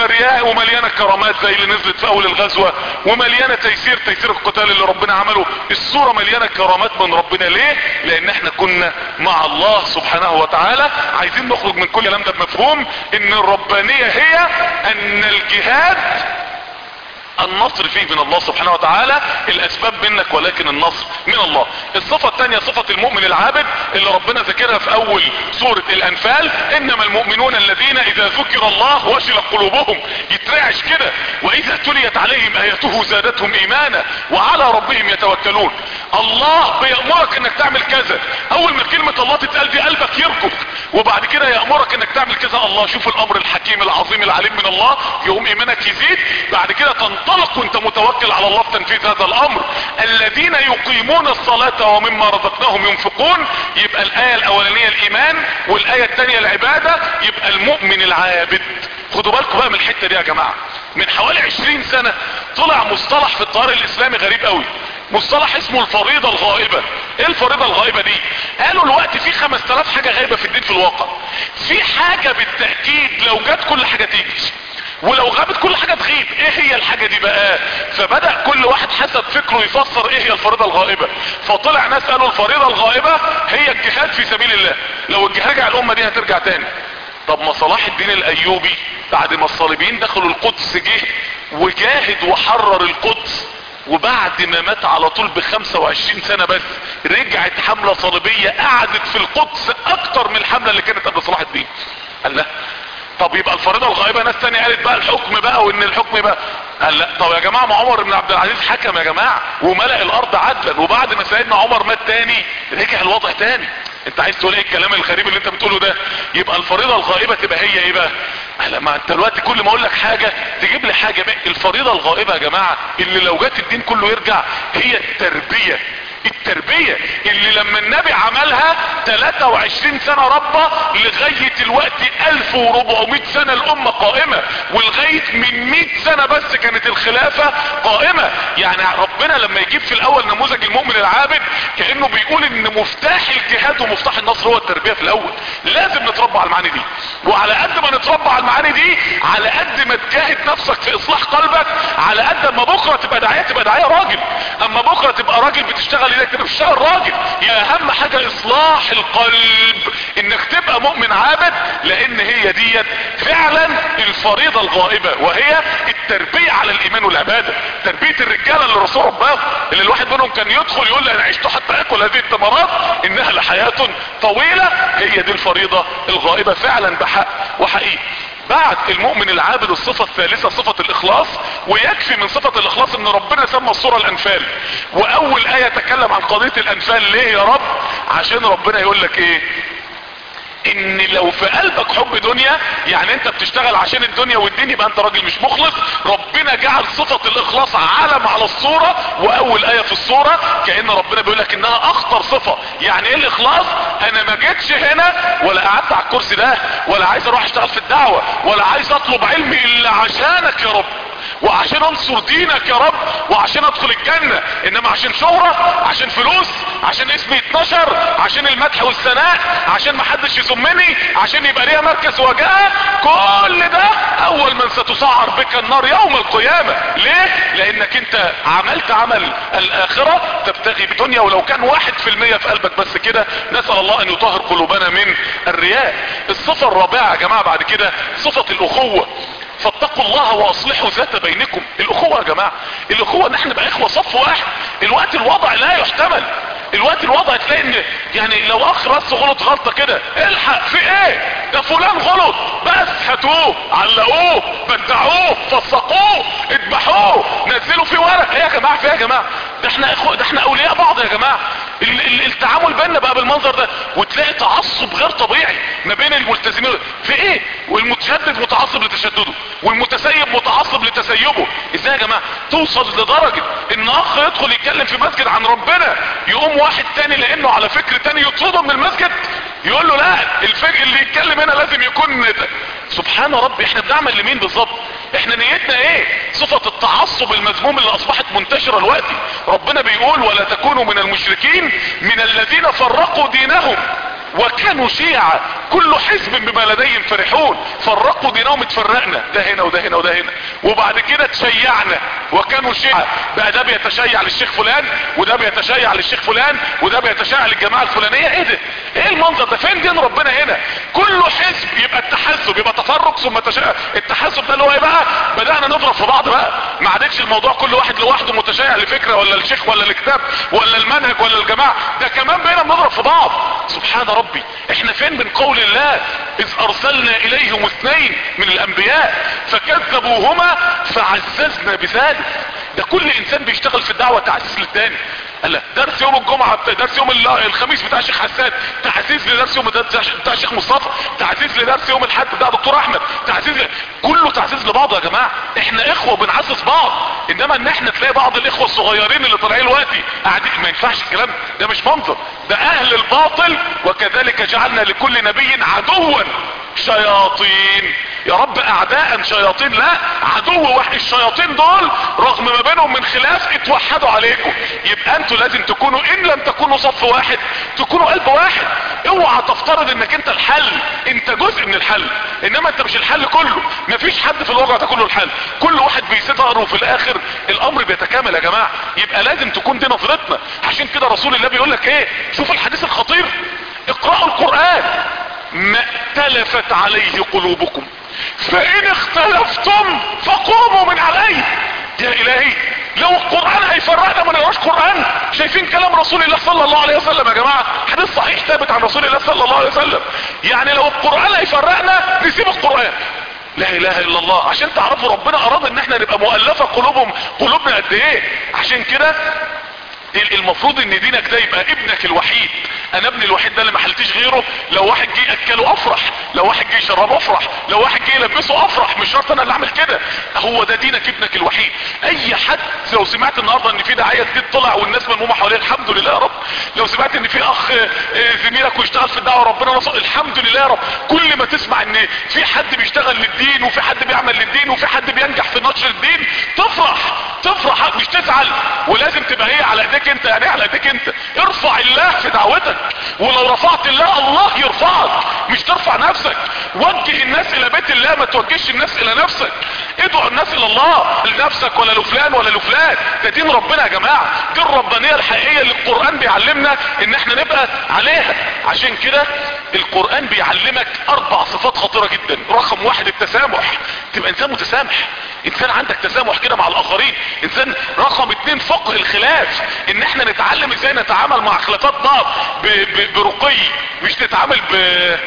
Speaker 1: ومليانة كرامات زي اللي نزلت في اول الغزوة، ومليانة تيسير تيسير القتال اللي ربنا عمله. الصورة مليانة كرامات من ربنا. ليه؟ لان احنا كنا مع الله سبحانه وتعالى. عايزين نخرج من كل كلام ده بمفهوم ان الربانية هي ان الجهاد النصر فيه من الله سبحانه وتعالى، الاسباب منك ولكن النصر من الله. الصفة الثانية صفة المؤمن العابد اللي ربنا ذكرها في اول سورة الانفال، انما المؤمنون الذين اذا ذكر الله وجلت قلوبهم، يترعش كده، واذا تليت عليهم اياته زادتهم ايمانا وعلى ربهم يتوكلون. الله بيأمرك انك تعمل كذا، اول ما كلمة الله تتقال دي قلبك يركض، وبعد كده يأمرك انك تعمل كذا. الله شوف الامر الحكيم العظيم العليم من الله، يقوم ايمانك يزيد، بعد كده تنطلق وانت متوكل على الله في تنفيذ هذا الامر. الذين يقيمون الصلاة ومما رزقناهم ينفقون، يبقى الاية الاولانية الايمان والاية الثانية العبادة، يبقى المؤمن العابد. خدوا بالكم بقى من الحتة دي يا جماعة. من حوالي عشرين سنة طلع مصطلح في التيار الاسلامي غريب قوي، مصطلح اسمه الفريضة الغائبة. ايه الفريضة الغائبة دي؟ قالوا الوقت في خمس تلاف حاجة غايبة في الدين في الواقع. في حاجة بالتأكيد لو جت كل حاجة تيجي، ولو غابت كل حاجة تغيب. ايه هي الحاجة دي بقى؟ فبدأ كل واحد حسب فكره يفسر ايه هي الفريضة الغائبة. فطلع ناس قالوا الفريضة الغائبة هي الجهاد في سبيل الله، لو الجهاد رجع الامة دي هترجع تاني. طب ما صلاح الدين الايوبي بعد ما الصليبيين دخلوا القدس جه وجاهد وحرر القدس، وبعد ما مات على طول بخمسة وعشرين سنة بس رجعت حملة صليبية قعدت في القدس اكتر من الحملة اللي كانت قبل صلاح الدين. قال لا، طب يبقى الفريضة الغائبة ناس تانية قالت بقى الحكم بقى، وان الحكم بقى. قال لا، طب يا جماعة ما عمر بن عبد العزيز حكم يا جماعة وملأ الارض عدلا، وبعد ما سيدنا عمر مات تاني رجع الوضع تاني. انت عايز تقول ايه الكلام الغريب اللي انت بتقوله ده؟ يبقى الفريضة الغائبة تبقى هي ايه بقى؟ لما انت دلوقتي كل ما اقول لك حاجة تجيب لي حاجة بقى. الفريضة الغائبة يا جماعة اللي لو جت الدين كله يرجع، هي التربية. التربية اللي لما النبي عملها ثلاثة وعشرين سنة ربى، لغاية الوقت الف واربعمائة سنة الامة قائمة، ولغاية من مئة سنة بس كانت الخلافة قائمة. يعني ربنا لما يجيب في الاول نموذج المؤمن العابد كأنه بيقول ان مفتاح الجهاد ومفتاح النصر هو التربية في الاول. لازم نتربى على المعاني دي، وعلى قد ما نتربى على المعاني دي على قد ما تجاهد نفسك في اصلاح قلبك، على قد ما بكرة تبقى داعية تبقى داعية راجل. اما بكرة تبقى راجل بتشتغل انك تبقى بتشتغل راجل. يا اهم حاجة اصلاح القلب، انك تبقى مؤمن عابد، لان هي ديت فعلا الفريضة الغائبة، وهي التربية على الايمان والعبادة. تربية الرجالة اللي الرسول رباه، اللي الواحد منهم كان يدخل يقول لي انا عشت حتى اكل هذه الثمرات انها لحياة طويلة. هي دي الفريضة الغائبة فعلا بحق وحقيقي. بعد المؤمن العابد الصفة الثالثة صفة الاخلاص. ويكفي من صفة الاخلاص ان ربنا سمى السورة الانفال، واول اية تكلم عن قضية الانفال. ليه يا رب؟ عشان ربنا يقول لك ايه؟ ان لو في قلبك حب دنيا، يعني انت بتشتغل عشان الدنيا والدين، يبقى انت راجل مش مخلص. ربنا جعل صفة الاخلاص علم على الصورة، واول اية في الصورة كأن ربنا بيقول لك انها اخطر صفة. يعني ايه الاخلاص؟ انا ما جيتش هنا ولا قعدت على الكرسي ده ولا عايز اروح اشتغل في الدعوة ولا عايز اطلب علم الا عشانك يا رب، وعشان انصر دينك يا رب، وعشان ادخل الجنة. انما عشان شهرة، عشان فلوس، عشان اسمي يتنشر، عشان المدح والثناء، عشان محدش يذمني، عشان يبقى ليا مركز وجاهة، كل ده اول من ستسعر بك النار يوم القيامة. ليه؟ لانك انت عملت عمل الاخرة تبتغي بدنيا، ولو كان واحد في المية في قلبك بس كده. نسأل الله ان يطهر قلوبنا من الرياء. الصفة الرابعة يا جماعة بعد كده صفة الاخوة. فاتقوا الله واصلحوا ذات بينكم. الاخوة يا جماعة، الاخوة ان احنا بقى اخوة صف واحد. الوقت الوضع لا يحتمل، الوقت الوضع تلاقي ان يعني لو اخ رأسه غلط غلطة كده، الحق في ايه؟ ده فلان غلط، بس هاتوه علقوه بدعوه فسقوه اذبحوه نزلوا فيه ورق. ايه يا جماعة؟ في ايه يا جماعة؟ ده احنا اخوة، ده احنا اولياء بعض يا جماعة. ال ال التعامل بيننا بقى بالمنظر ده، وتلاقي تعصب غير طبيعي ما بين الملتزمين. في ايه؟ والمتشدد متعصب لتشدده، والمتسيب متعصب لتسيبه. ازاي يا جماعة؟ توصل لدرجة ان اخ يدخل يتكلم في مسجد عن ربنا، يقوم واحد تاني لانه على فكر تاني يطرده من المسجد، يقول له لا الفجر اللي يتكلم هنا لازم يكون ده. سبحان ربي، احنا بنعمل لمين بالظبط؟ احنا نيتنا ايه؟ صفة التعصب المذموم اللي اصبحت منتشرة دلوقتي. ربنا بيقول ولا تكونوا من المشركين من الذين فرقوا دينهم. وكانوا شيعا كل حزب بما لديهم فرحون. فرقوا دينهم، اتفرقنا، ده هنا وده هنا وده هنا، وبعد كده تشيعنا وكانوا شيعا. بقى ده بيتشيع للشيخ فلان، وده بيتشيع للشيخ فلان، وده بيتشيع للجماعة الفلانية. ايه ده؟ ايه المنظر ده؟ فين دين ربنا هنا؟ كل حزب يبقى التحزب، يبقى تفرق ثم تشيع. التحزب ده اللي هو ايه بقى؟ بدأنا نضرب في بعض بقى، ما عادتش الموضوع كل واحد لوحده متشيع لفكرة ولا الشيخ ولا الكتاب ولا المنهج ولا الجماعة، ده كمان بقينا بنضرب في بعض. سبحان ربي، احنا فين من قول الله اذ ارسلنا اليهم اثنين من الانبياء فكذبوهما فعززنا بثالث. ده كل انسان بيشتغل في الدعوة تعزيز للتاني. قال درس يوم الجمعة، درس يوم الخميس بتاع الشيخ حسان، تعزيز لدرس يوم بتاع الشيخ مصطفى، تعزيز لدرس يوم الحد بتاع دكتور احمد، تعزيز ل... كله تعزيز لبعض يا جماعة. احنا اخوة بنعزز بعض. انما ان احنا تلاقي بعض الاخوة الصغيرين اللي طالعين دلوقتي قاعدين، ما ينفعش الكلام ده، مش منظر، ده اهل الباطل. وكذلك جعلنا لكل نبي عدوا شياطين. يا رب اعداء شياطين؟ لا، عدو واحد. الشياطين دول رغم ما بينهم من خلاف اتوحدوا عليكم. يبقى انتوا لازم تكونوا ان لم تكونوا صف واحد تكونوا قلب واحد. اوعى تفترض انك انت الحل، انت جزء من الحل، انما انت مش الحل كله. مفيش حد في الواقع ده كله الحل، كل واحد بيستغر وفي الاخر الامر بيتكامل يا جماعة. يبقى لازم تكون دي نظرتنا. عشان كده رسول الله بيقول لك ايه؟ شوف الحديث الخطير، اقرأوا القرآن ما ائتلفت عليه قلوبكم فان اختلفتم فقوموا من عليه. يا الهي، لو القرآن هيفرقنا ما نقراش قرآن؟ شايفين كلام رسول الله صلى الله عليه وسلم يا جماعة؟ حديث صحيح ثابت عن رسول الله صلى الله عليه وسلم. يعني لو القرآن هيفرقنا نسيب القرآن. لا اله الا الله. عشان تعرفوا ربنا اراد ان احنا نبقى مؤلفة قلوبهم، قلوبنا قد ايه. عشان كده المفروض ان دينك ده يبقى ابنك الوحيد. انا ابني الوحيد ده اللي ما حلتش غيره. لو واحد جه اكله افرح، لو واحد جه يشربه افرح، لو واحد جه يلبسه افرح، مش شرط انا اللي اعمل كده. هو ده دينك، ابنك الوحيد. اي حد لو سمعت النهارده ان في داعيه جديد طلع والناس ملمومه حواليه، الحمد لله يا رب. لو سمعت ان في اخ زميلك ويشتغل في الدعوه ربنا نصر، الحمد لله يا رب. كل ما تسمع ان في حد بيشتغل للدين وفي حد بيعمل للدين وفي حد بينجح في نشر الدين، تفرح تفرح مش تزعل. ولازم تبقى ايه على ايديك انت، يعني على ايديك انت. ارفع الله في دعوتك، ولو رفعت الله الله يرفعك، مش ترفع نفسك. وجه الناس الى بيت الله، ما توجهش الناس الى نفسك. ادعو الناس الى الله، لنفسك ولا لفلان ولا لفلان. ده دين ربنا يا جماعة، دي الربانية الحقيقية اللي القرآن بيعلمنا ان احنا نبقى عليها. عشان كده القرآن بيعلمك اربع صفات خطيرة جدا. رقم واحد التسامح، تبقى انسان متسامح، انسان عندك تسامح كده مع الاخرين. انسان رقم اتنين فقه الخلاف، ان احنا نتعلم ازاي نتعامل مع خلافات بعض برقي، مش نتعامل ب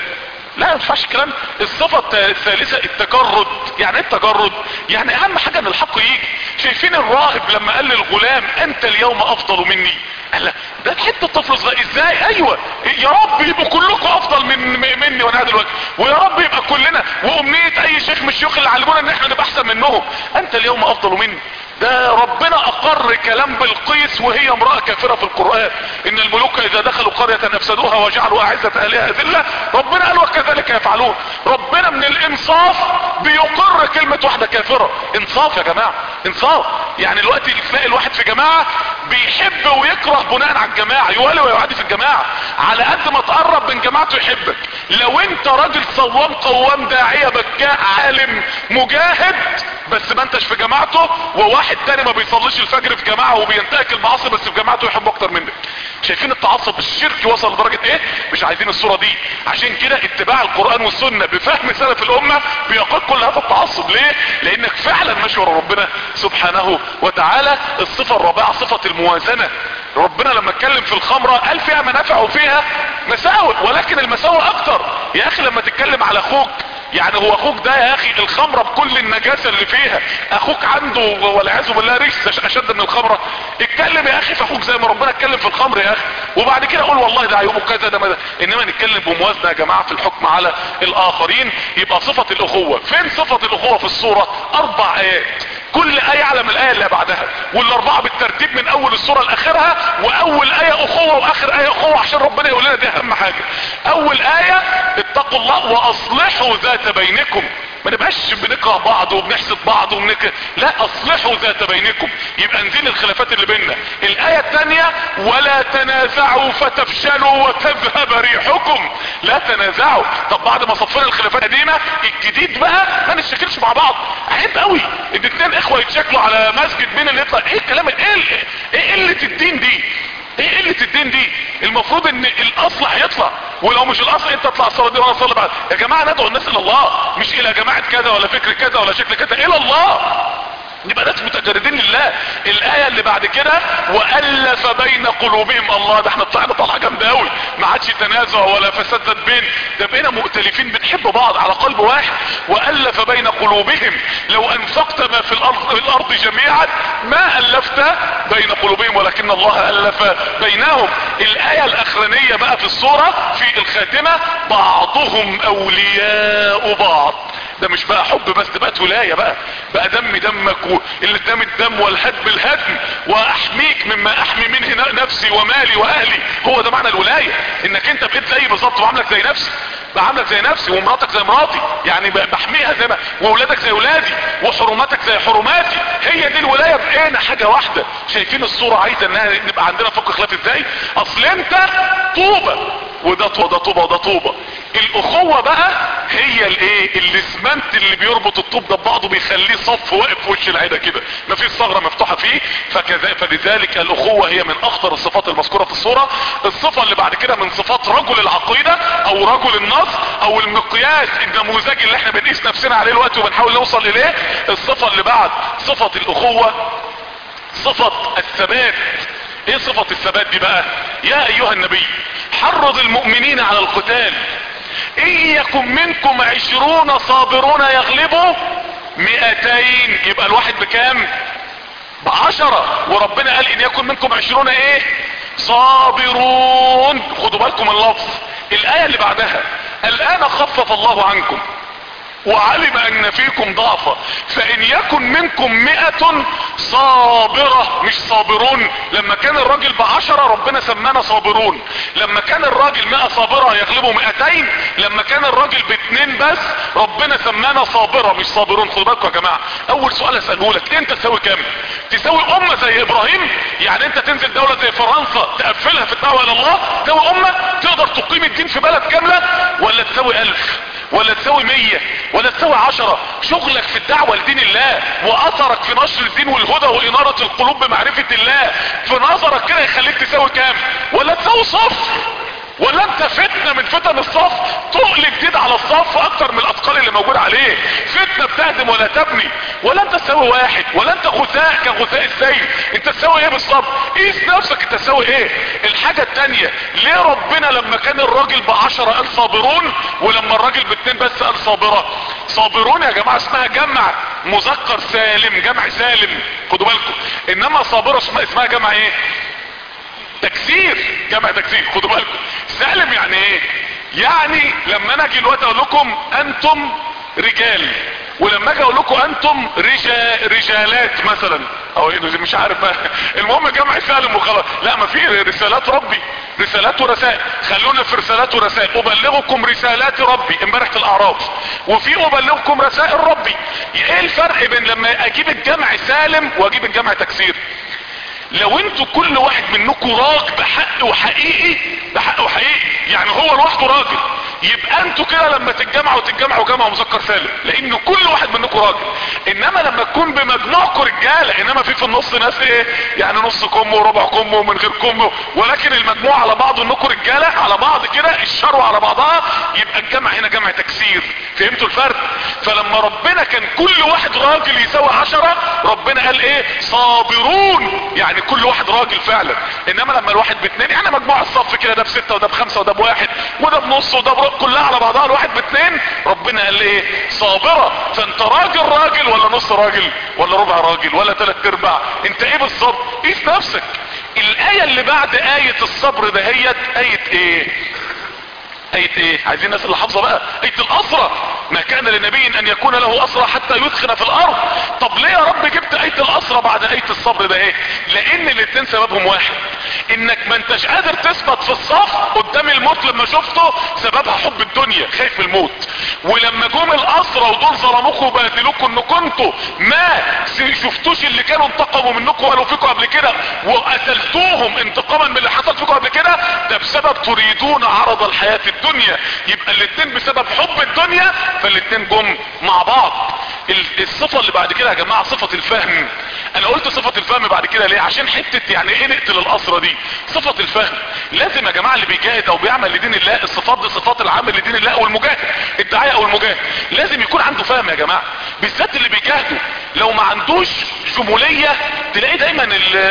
Speaker 1: لا ما ينفعش الكلام. الصفة الثالثة التجرد. يعني ايه التجرد؟ يعني اهم حاجة ان الحق يجي. شايفين الراهب لما قال للغلام انت اليوم افضل مني؟ قال لا، ده حته طفل صغير. ازاي؟ ايوه يا رب يبقوا كلكم افضل من مني وانا دلوقتي، ويا رب يبقى كلنا، وامنية اي شيخ من الشيوخ اللي علمونا ان احنا نبقى احسن منهم. انت اليوم افضل مني. ده ربنا اقر كلام بلقيس وهي امرأة كافرة في القرآن، ان الملوك اذا دخلوا قرية افسدوها وجعلوا اعزة اهلها ذلة. ربنا قال وكذلك يفعلون. ربنا من الانصاف بيقر كلمة واحدة كافرة. انصاف يا جماعة، انصاف. يعني دلوقتي تلاقي الواحد في جماعة بيحب ويكره بناء على الجماعة، يوالي ويعادي في الجماعة. على قد ما تقرب من جماعته يحبك. لو انت راجل صوام قوام داعية بكاء عالم مجاهد بس ما انتش في جماعته، وواحد تاني ما بيصليش الفجر في جماعة وبينتهك المعاصي بس في جماعته يحبه اكتر منك. شايفين التعصب الشركي وصل لدرجة ايه؟ مش عايزين الصورة دي. عشان كده اتباع القرآن والسنة بفهم سلف الامة بيقود كل هذا التعصب. ليه؟ لانك فعلا ماشي ورا ربنا سبحانه وتعالى. الصفة الرابعة صفة الموازنة. ربنا لما اتكلم في الخمرة قال فيها منافع وفيها مساوئ، ولكن المساوئ اكتر. يا اخي لما تتكلم على اخوك، يعني هو اخوك ده يا اخي الخمرة بكل النجاسة اللي فيها، اخوك عنده والعياذ بالله رجس اشد من الخمرة. اتكلم يا اخي في اخوك زي ما ربنا اتكلم في الخمر يا اخي، وبعد كده اقول والله ده عيوبه كذا ده ماذا. انما نتكلم بموازنة يا جماعة في الحكم على الاخرين. يبقى صفة الاخوة. فين صفة الاخوة في الصورة؟ اربع ايات، كل ايه اعلى من الايه اللي بعدها، والاربعه بالترتيب من اول السوره لاخرها. واول ايه اخوه واخر ايه اخوه، عشان ربنا يقول لنا دي اهم حاجه. اول ايه اتقوا الله واصلحوا ذات بينكم. ما نبقاش بنكره بعض وبنحسد بعض وبنك... لا، اصلحوا ذات بينكم، يبقى نزيل الخلافات اللي بيننا. الايه الثانيه ولا تنازعوا فتفشلوا وتذهب ريحكم. لا تنازعوا. طب بعد ما صفينا الخلافات القديمه، الجديد بقى ما نتشكلش مع بعض. عيب قوي ان اتنين اخوه يتشكلوا على مسجد، مين اللي يطلع؟ ايه الكلام؟ ايه ايه قله الدين دي؟ ايه قله الدين دي؟ المفروض ان الاصل هيطلع، ولو مش الاصل انت اطلع الصلاه دي وانا اصلي بعد. يا جماعه ندعو الناس الى الله، مش الى جماعه كذا ولا فكر كذا ولا شكل كذا، الى الله. نبقى ناس متجردين لله. الايه اللي بعد كده والف بين قلوبهم. الله، ده احنا طلعنا طلعه جامده قوي، ما عادش تنازع ولا فساد ذات بين، ده بقينا مؤتلفين بنحب بعض على قلب واحد. والف بين قلوبهم لو انفقت ما في الارض, الأرض جميعا ما الفت بين قلوبهم ولكن الله الف بينهم. الايه الاخرانيه بقى في السوره في الخاتمه بعضهم اولياء بعض. ده مش بقى حب بس، ده بقت ولايه بقى بقى دم دمك واللي دم الدم والهدم الهدم، واحميك مما احمي منه نفسي ومالي واهلي. هو ده معنى الولايه، انك انت بقيت زي بالظبط وعاملك زي نفسي، بعملك زي نفسي، ومراتك زي مراتي، يعني بحميها زي ما، واولادك زي اولادي، وحرماتك زي حرماتي. هي دي الولايه، بقينا حاجه واحده. شايفين الصوره عايزه انها نبقى عندنا فقه خلاف ازاي؟ اصل انت طوبه وده طوبه وده طوبه وده طوبه. الاخوه بقى هي الايه؟ الاسمنت اللي بيربط الطوب ده ببعضه، بيخليه صف واقف في وش العيده كده، مفيش ثغره مفتوحه فيه. فكذا فلذلك الاخوه هي من اخطر الصفات المذكوره في الصوره. الصفه اللي بعد كده من صفات رجل العقيده او رجل النص او المقياس النموذجي اللي احنا بنقيس نفسنا عليه الوقت وبنحاول نوصل اليه. الصفه اللي بعد صفه الاخوه صفه الثبات. ايه صفه الثبات دي بقى؟ يا ايها النبي حرض المؤمنين على القتال، ان يكن منكم عشرون صابرون يغلبوا مئتين. يبقى الواحد بكام؟ بعشرة. وربنا قال ان يكن منكم عشرون ايه؟ صابرون. خدوا بالكم اللفظ. الايه اللي بعدها الان خفف الله عنكم وعلم ان فيكم ضعفا فان يكن منكم مئة صابرة، مش صابرون. لما كان الراجل بعشرة ربنا سمانا صابرون، لما كان الراجل مئة صابرة يغلبوا مئتين، لما كان الراجل باتنين بس ربنا سمانا صابرة مش صابرون. خدوا بالكم يا جماعة. اول سؤال اسأله لك، انت تساوي كام؟ تساوي امة زي ابراهيم؟ يعني انت تنزل دولة زي فرنسا تقفلها في الدعوة الى الله؟ تساوي امة تقدر تقيم الدين في بلد كاملة؟ ولا تساوي الف؟ ولا تساوي مية؟ ولا تساوي عشرة؟ شغلك في الدعوة لدين الله واثرك في نشر الدين والهدى وانارة القلوب بمعرفة الله في نظرك كده يخليك تساوي كام؟ ولا تساوي صفر؟ ولا انت فتنة من فتن الصف، تقل جديد على الصف اكتر من الاثقال اللي موجود عليه، فتنة بتهدم ولا تبني؟ ولا انت تساوي واحد؟ ولا انت غثاء كغثاء السيل؟ انت تساوي ايه بالظبط؟ قيس نفسك انت تساوي ايه. الحاجة التانية، ليه ربنا لما كان الراجل بعشرة قال صابرون ولما الراجل باتنين بس قال صابرة؟ صابرون يا جماعة اسمها جمع مذكر سالم، جمع سالم، خدوا بالكم. انما صابرة اسمها جمع ايه؟ تكسير، جمع تكسير، خدوا بالكم. سالم يعني ايه؟ يعني لما انا اجي الوقت اقول لكم انتم رجال، ولما اجي اقول لكم انتم رجال رجالات مثلا، او مش عارف بقى، المهم جمع سالم وخلاص. لا، ما في رسالات ربي، رسالات ورسائل. خلونا في رسالات ورسائل. ابلغكم رسالات ربي امبارح في الاعراف، وفي ابلغكم رسائل ربي. ايه الفرق بين لما اجيب الجمع سالم واجيب الجمع تكسير؟ لو انتوا كل واحد منكم راجل بحق وحقيقي، بحق وحقيقي يعني هو لوحده راجل، يبقى انتوا كده لما تتجمعوا تتجمعوا جمع مذكر سالم، لان كل واحد منكم راجل. انما لما تكون بمجموعكم رجاله، انما في في النص ناس ايه يعني، نص كم وربع كم ومن غير كم، ولكن المجموع على بعض انكم رجاله على بعض كده، الشروع على بعضها، يبقى الجمع هنا جمع تكسير. فهمتوا الفرق؟ فلما ربنا كان كل واحد راجل يساوي عشرة، ربنا قال ايه؟ صابرون، يعني كل واحد راجل فعلا. انما لما الواحد باتنين، يعني مجموع الصف كده، ده بستة وده بخمسة وده بواحد وده بنص وده برق، كلها على بعضها الواحد باتنين، ربنا قال ايه؟ صابرة. فانت راجل راجل ولا نص راجل ولا ربع راجل ولا تلات ارباع؟ انت ايه بالظبط؟ قيس نفسك. الاية اللي بعد اية الصبر دهيت اية ايه؟ اية ايه؟ عايزين الناس اللي حافظه بقى، اية الاسرة. ما كان لنبي ان يكون له اسرى حتى يثخن في الارض. طب ليه يا رب جبت اية الاسرة بعد اية الصبر ده ايه؟ لان الاتنين سببهم واحد، انك ما انتش قادر تثبت في الصف قدام المؤمن الموت لما شفته سببها حب الدنيا، خايف الموت. ولما جم الاسرى ودول ظلموكوا وبهدلوكوا ان كنتوا ما شفتوش اللي كانوا انتقموا منكم وقالوا فيكم قبل كده وقتلتوهم انتقاما من اللي حصل فيكم قبل كده، ده بسبب تريدون عرض الحياة الدنيا. يبقى الاتنين بسبب حب الدنيا، فالاتنين جم مع بعض. الصفة اللي بعد كده يا جماعة صفة الفهم. انا قلت صفة الفهم بعد كده ليه؟ عشان حتة يعني ايه نقتل الاسرة دي. صفة الفهم لازم يا جماعة اللي بيجاهد او بيعمل لدين الله، الصفات دي صفات العامل لدين الله او المجاهد، الداعية او المجاهد، لازم يكون عنده فهم يا جماعة. بالذات اللي بيجاهدوا لو ما عندوش شمولية تلاقيه دايما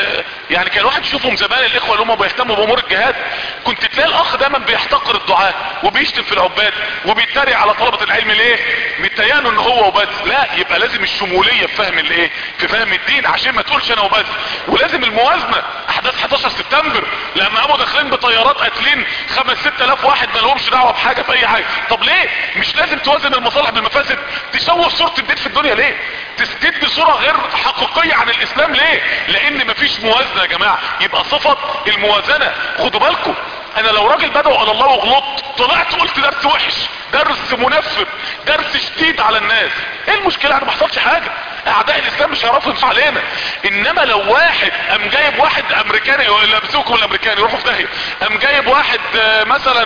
Speaker 1: يعني كان الواحد يشوفهم زمان الاخوة اللي هم بيهتموا بامور الجهاد، كنت تلاقي الاخ دايما بيحتقر الدعاء وبيشتم في العباد وبيتريق على طلبة العلم. ليه؟ متيانه ان هو وبس. لا، يبقى لازم الشمولية في فهم الايه، في فهم الدين، عشان ما تقولش انا وبس. ولازم الموازنة. احداث حداشر سبتمبر لما قاموا داخلين بطيارات قاتلين خمس ست الاف واحد ما لهمش دعوة بحاجة في اي حاجة. طب ليه؟ مش لازم توازن المصالح بالمفاسد؟ تشوه صورة الدين في الدنيا ليه؟ تدي صورة غير حقيقية عن الاسلام ليه؟ لان مفيش موازنة يا جماعة. يبقى صفة الموازنة. خدوا بالكم، انا لو راجل بدعو على الله وغلطت طلعت قلت درس وحش، درس منفر، درس شديد على الناس، ايه المشكلة؟ انا ما حصلش حاجة. اعداء الاسلام مش هيعرفوا يمشوا علينا. انما لو واحد قام جايب واحد امريكاني لابسوكم الامريكاني يروحوا في داهية، قام جايب واحد مثلا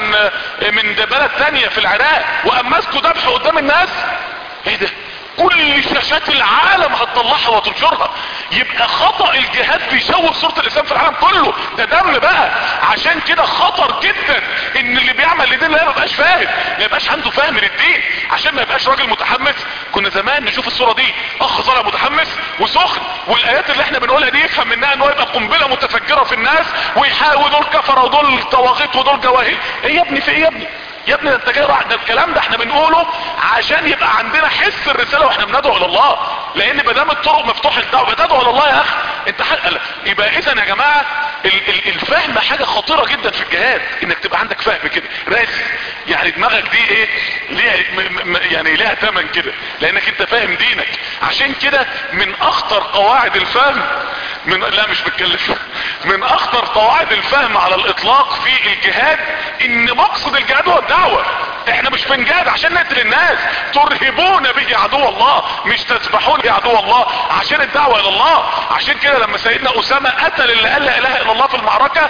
Speaker 1: من بلد تانية في العراق وقام ماسكه ذبحه قدام الناس، ايه ده؟ كل شاشات العالم هتطلعها وتنشرها. يبقى خطأ الجهاد بيشوه صورة الاسلام في العالم كله، ده دم بقى. عشان كده خطر جدا ان اللي بيعمل لدين الله ما يبقاش فاهم، ما يبقاش عنده فهم للدين، عشان ما يبقاش راجل متحمس. كنا زمان نشوف الصورة دي، اخ طالع متحمس وسخن، والايات اللي احنا بنقولها دي يفهم منها ان هو يبقى قنبلة متفجرة في الناس ويحاول دول كفرة ودول طواغيت ودول جواهر. ايه يا ابني؟ في ايه يا ابني؟ يا ابني ده انت جاي راح. ده الكلام ده احنا بنقوله عشان يبقى عندنا حس الرسالة واحنا بندعو الى الله، لان ما دام الطرق مفتوحة للدعوة بتدعو الى الله يا اخي. انت حق. يبقى اذا يا جماعة ال ال الفهم حاجة خطيرة جدا في الجهاد، انك تبقى عندك فهم كده راسي، يعني دماغك دي ايه ليها يعني ليها ثمن كده، لانك انت فاهم دينك. عشان كده من اخطر قواعد الفهم من لا مش بتكلم من اخطر قواعد الفهم على الاطلاق في الجهاد ان مقصد الجهاد هو الدعوة. احنا مش بنجاهد عشان نقتل الناس، ترهبون به عدو الله، مش تذبحون به عدو الله، عشان الدعوة الى الله. عشان كده لما سيدنا اسامة قتل اللي قال لا اله الا الله في المعركة،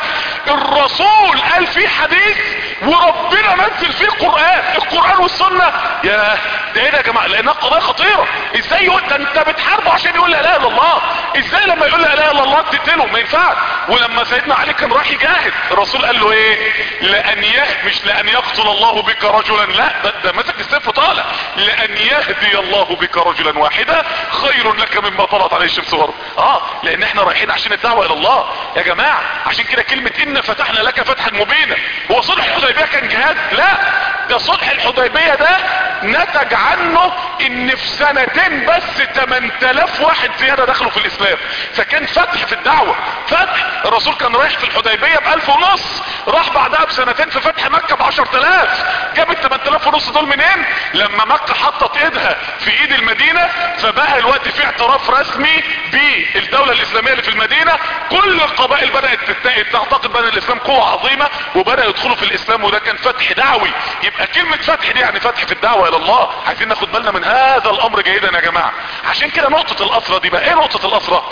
Speaker 1: الرسول قال فيه حديث وربنا نزل فيه قرآن، القرآن والسنة. يا ده ايه ده يا جماعة؟ لانها قضايا خطيرة. ازاي يقول ده انت بتحاربه عشان يقول لا اله الا الله؟ ازاي لما يقول لا اله الا الله تقتله؟ ما ينفعش. ولما سيدنا علي كان راح يجاهد، الرسول قال له ايه؟ لان يه مش لان يقتل الله بك رجلا، لا ده, ده مسك السيف وطالع، لان يهدي الله بك رجلا واحدا خير لك مما طلعت عليه الشمس غرب. اه لان احنا رايحين عشان الدعوة الى الله يا جماعة. عشان كده كلمة ان فتحنا لك فتحا مبينا. هو صلح الحديبية كان جهاد؟ لا، ده صلح الحديبية ده نتج عنه ان في سنتين بس ثمانية آلاف واحد زيادة دخلوا في الاسلام، فكان فتح في الدعوة. فتح الرسول كان رايح في الحديبية بألف ونص، راح بعدها بسنتين في فتح مكة بعشر تلاف. جاب الثمانية آلاف ونص دول منين؟ لما مكة حطت ايدها في ايد المدينة، فبقى الوقت في اعتراف رسمي بالدولة الاسلامية اللي في المدينة. كل القبائل بدأت تعتقد بان الاسلام قوة عظيمة وبدأ يدخلوا في الاسلام، وده كان فتح دعوي. يبقى كلمة فتح دي يعني فتح في الدعوة الى الله. عايزين ناخد بالنا من هذا الامر جيدا يا جماعة. عشان كده نقطة الاسرة دي بقى ايه؟ نقطة الاسرة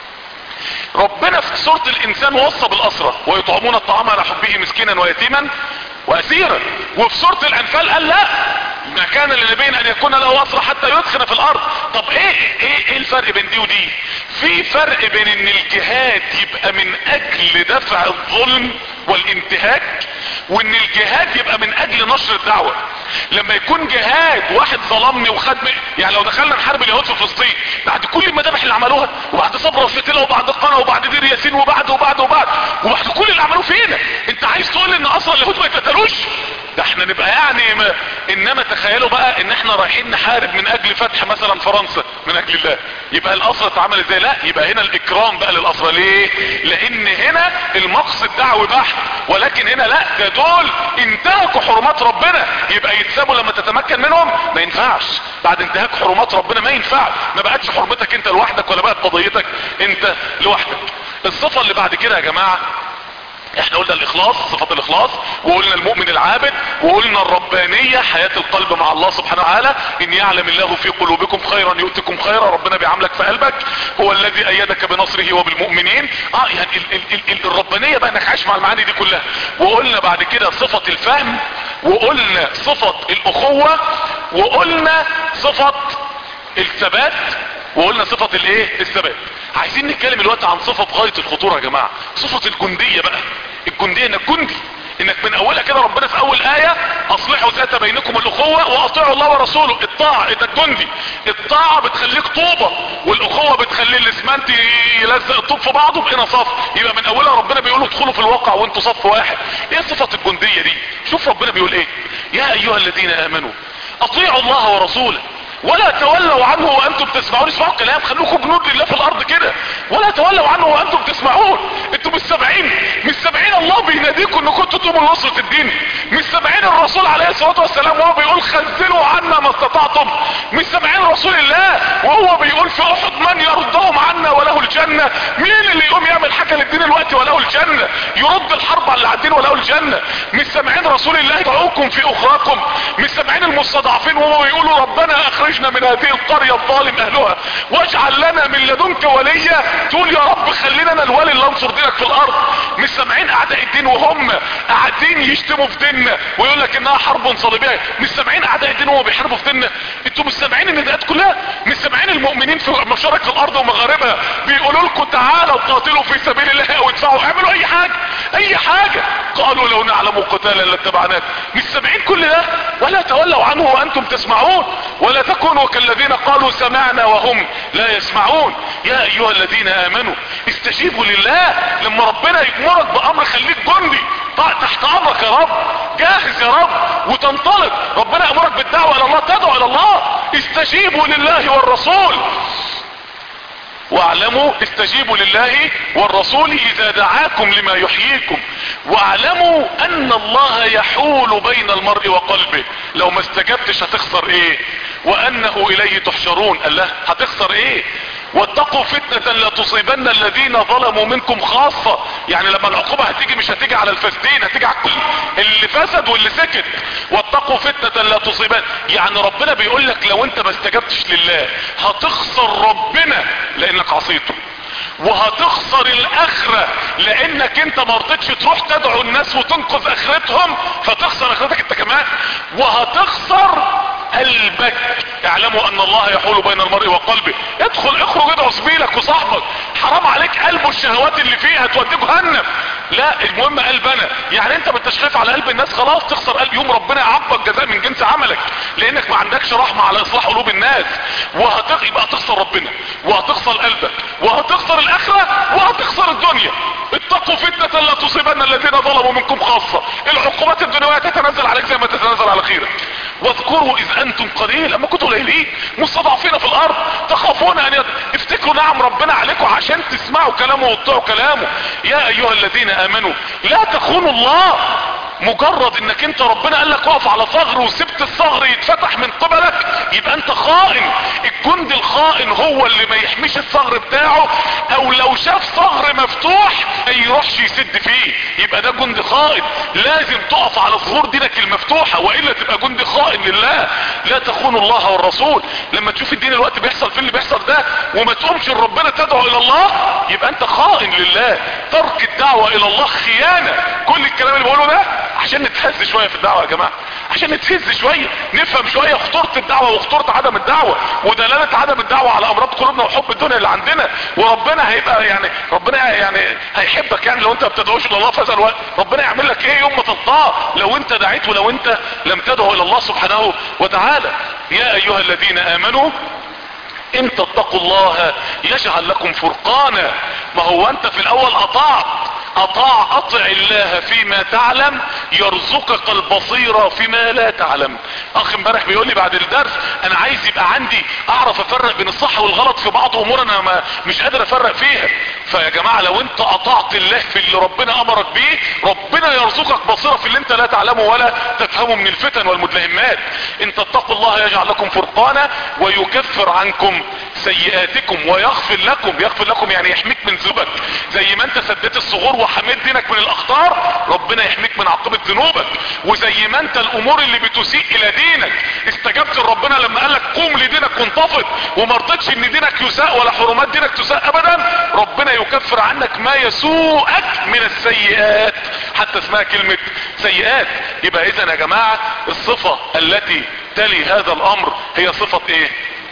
Speaker 1: ربنا في سورة الانسان وصى بالاسرة، ويطعمون الطعام على حبه مسكينا ويتيما واسيرا. وفي سورة الانفال قال لا، ما كان لنبي ان يكون له اسرى حتى يدخن في الارض. طب ايه ايه ايه الفرق بين دي ودي؟ في فرق بين ان الجهاد يبقى من اجل دفع الظلم والانتهاك، وان الجهاد يبقى من اجل نشر الدعوة. لما يكون جهاد واحد ظلمني وخد، يعني لو دخلنا نحارب اليهود في فلسطين بعد كل المذابح اللي عملوها وبعد صبر وفتيلة وبعد قنا وبعد دير ياسين وبعد وبعد وبعد وبعد كل اللي عملوه فينا، انت عايز تقول ان اصلا اليهود ما يتقتلوش؟ ده احنا نبقى يعني ما. انما تخيلوا بقى ان احنا رايحين نحارب من اجل فتح مثلا فرنسا من اجل الله، يبقى الاسرى اتعمل ازاي؟ لا، يبقى هنا الاكرام بقى للاسرى. ليه؟ لان هنا المقصد دعوي بحت، ولكن هنا لا، ده دول انتهكوا حرمات ربنا، يبقى يتسابوا لما تتمكن منهم؟ ما ينفعش. بعد انتهاك حرمات ربنا ما ينفع. ما بقتش حرمتك انت لوحدك ولا بقت قضيتك انت لوحدك. الصفة اللي بعد كده يا جماعة احنا قلنا الاخلاص، صفة الاخلاص، وقلنا المؤمن العابد، وقلنا الربانية، حياة القلب مع الله سبحانه وتعالى. ان يعلم الله في قلوبكم خيرا يؤتكم خيرا، ربنا بيعاملك في قلبك. هو الذي ايدك بنصره وبالمؤمنين. اه يعني ال ال ال ال الربانية بقى انك عايش مع المعاني دي كلها. وقلنا بعد كده صفة الفهم، وقلنا صفة الاخوة، وقلنا صفة الثبات، وقلنا صفة الايه الثبات. عايزين نتكلم الوقت عن صفة غاية الخطورة يا جماعة، صفة الجندية بقى. الجندية انك جندي، انك من اولها كده ربنا في اول اية اصلحوا ذات بينكم الاخوة واطيعوا الله ورسوله. الطاعة انك جندي، الطاعة بتخليك طوبة، والاخوة بتخلي الاسمنت يلزق الطوب في بعضه بقينا صف. يبقى من اولها ربنا بيقول ادخلوا في الواقع وانتوا صف واحد. ايه صفة الجندية دي؟ شوف ربنا بيقول ايه: يا ايها الذين امنوا اطيعوا الله ورسوله ولا تولوا عنه وانتم تسمعون. اسمعوا الكلام، خلوكم جنود لله في الارض كده. ولا تولوا عنه وانتم تسمعون. انتم مش سامعين؟ مش سامعين الله بيناديكم انكم تقوموا لنصرة الدين؟ مش سامعين الرسول عليه الصلاة والسلام وهو بيقول خذلوا عنا ما استطعتم؟ مش سامعين رسول الله وهو بيقول في احد من يردهم عنا وله الجنة؟ مين اللي يقوم يعمل حاجة للدين الوقت وله الجنة، يرد الحرب على الدين وله الجنة؟ مش سامعين رسول الله يدعوكم في اخراكم؟ مش سامعين المستضعفين وهو يقولوا ربنا اخرجنا من هذه القرية الظالم اهلها واجعل لنا من لدنك وليا؟ تقول يا رب خلينا انا الولي اللي انصر دينك في الارض. مش سامعين اعداء الدين وهم قاعدين يشتموا في ديننا ويقول لك انها حرب صليبيه؟ مش سامعين اعداء الدين وهم بيحاربوا في ديننا؟ انتوا مش سامعين النداءات كلها؟ مش سامعين المؤمنين في مشارق الارض ومغاربها بيقولوا لكم تعالوا قاتلوا في سبيل الله او ادفعوا، اعملوا اي حاجه اي حاجه؟ قالوا لو نعلم قتالا لاتبعناك. مش سامعين كل ده؟ ولا تولوا عنه وانتم تسمعون ولا تكونوا كالذين قالوا سمعنا وهم لا يسمعون. يا ايها الذين امنوا استجيبوا لله. لما ربنا يأمرك بامر خليك جندي تحت امرك يا رب، جاهز يا رب وتنطلق. ربنا يأمرك بالدعوة الى الله، تدعو الى الله. استجيبوا لله والرسول واعلموا، استجيبوا لله والرسول اذا دعاكم لما يحييكم واعلموا ان الله يحول بين المرء وقلبه. لو ما استجبتش هتخسر ايه؟ وانه اليه تحشرون. قال له هتخسر ايه؟ واتقوا فتنة لا تصيبن الذين ظلموا منكم خاصة. يعني لما العقوبة هتيجي مش هتيجي على الفاسدين، هتيجي على كل اللي فسد واللي سكت. واتقوا فتنة لا تصيبن، يعني ربنا بيقول لك لو انت ما استجبتش لله هتخسر ربنا لانك عصيته، وهتخسر الاخرة لانك انت ما رضيتش تروح تدعو الناس وتنقذ اخرتهم فتخسر اخرتك انت كمان، وهتخسر قلبك. اعلموا ان الله يحول بين المرء وقلبه. ادخل اخرج ادعو زميلك وصاحبك، حرام عليك قلبه الشهوات اللي فيه هتوديه جهنم. لا المهم قلبنا، يعني انت بالتشريف على قلب الناس خلاص تخسر قلب. يوم ربنا يعاقبك جزاء من جنس عملك لانك ما عندكش رحمة على اصلاح قلوب الناس. وهتخ... يبقى هتخسر ربنا وهتخسر قلبك وهتخسر الاخرة وهتخسر الدنيا. اتقوا فتنة لا تصيبن الذين ظلموا منكم خاصة. العقوبات الدنيوية تتنزل عليك زي ما تتنزل على خيرك. واذكروا اذ انتم قليل، اما كنتوا قليلين مستضعفين في الارض تخافون ان يد... افتكروا نعم ربنا عليكم عشان تسمعوا كلامه وتطيعوا كلامه. يا ايها الذين امنوا لا تخونوا الله. مجرد انك انت ربنا قال لك اقف على ثغر وسبت الثغر يتفتح من قبلك يبقى انت خائن. الجند الخائن هو اللي ما يحميش الثغر بتاعه، او لو شاف ثغر مفتوح ما يروحش يسد فيه، يبقى ده جند خائن. لازم تقف على ظهور دينك المفتوحة والا تبقى جند خائن لله. لا تخونوا الله والرسول. لما تشوف الدين الوقت بيحصل في اللي بيحصل ده وما تقومش ربنا تدعو الى الله يبقى انت خائن لله. ترك الدعوة الى الله خيانة. كل الكلام اللي بقوله ده عشان نتهز شوية في الدعوة يا جماعة، عشان نتهز شوية، نفهم شوية خطورة الدعوة وخطورة عدم الدعوة ودلالة عدم الدعوة على امراض قلوبنا وحب الدنيا اللي عندنا. وربنا هيبقى يعني ربنا يعني هيحبك يعني لو انت ما بتدعوش الى الله في هذا الوقت. ربنا يعمل لك ايه يوم ما تلقاه لو انت دعيت ولو انت لم تدعو الى الله سبحانه وتعالى. يا ايها الذين امنوا ان تتقوا الله يجعل لكم فرقانا. ما هو انت في الاول اطعت، اطاع اطع الله فيما تعلم يرزقك البصيرة فيما لا تعلم. اخ امبارح بيقول لي بعد الدرس انا عايز يبقى عندي اعرف افرق بين الصح والغلط في بعض امور انا ما مش قادر افرق فيها. فيا جماعة لو انت اطعت الله في اللي ربنا امرك بيه، ربنا يرزقك بصيرة في اللي انت لا تعلمه ولا تفهمه من الفتن والمدلهمات. ان تتقوا الله يجعل لكم فرقانا ويكفر عنكم سيئاتكم ويغفر لكم. يغفر لكم يعني يحميك من ذنوبك، زي ما انت سديت الثغور وحميت دينك من الاخطار، ربنا يحميك من عقوبة ذنوبك. وزي ما انت الامور اللي بتسيء الى دينك استجبت لربنا لما قالك قوم لدينك وانتفض، وما رضيتش ان دينك يساء ولا حرمات دينك تساء ابدا، ربنا يكفر عنك ما يسوءك من السيئات، حتى اسمها كلمة سيئات. يبقى اذا يا جماعة الصفة التي تلي هذا الامر هي صفة ايه؟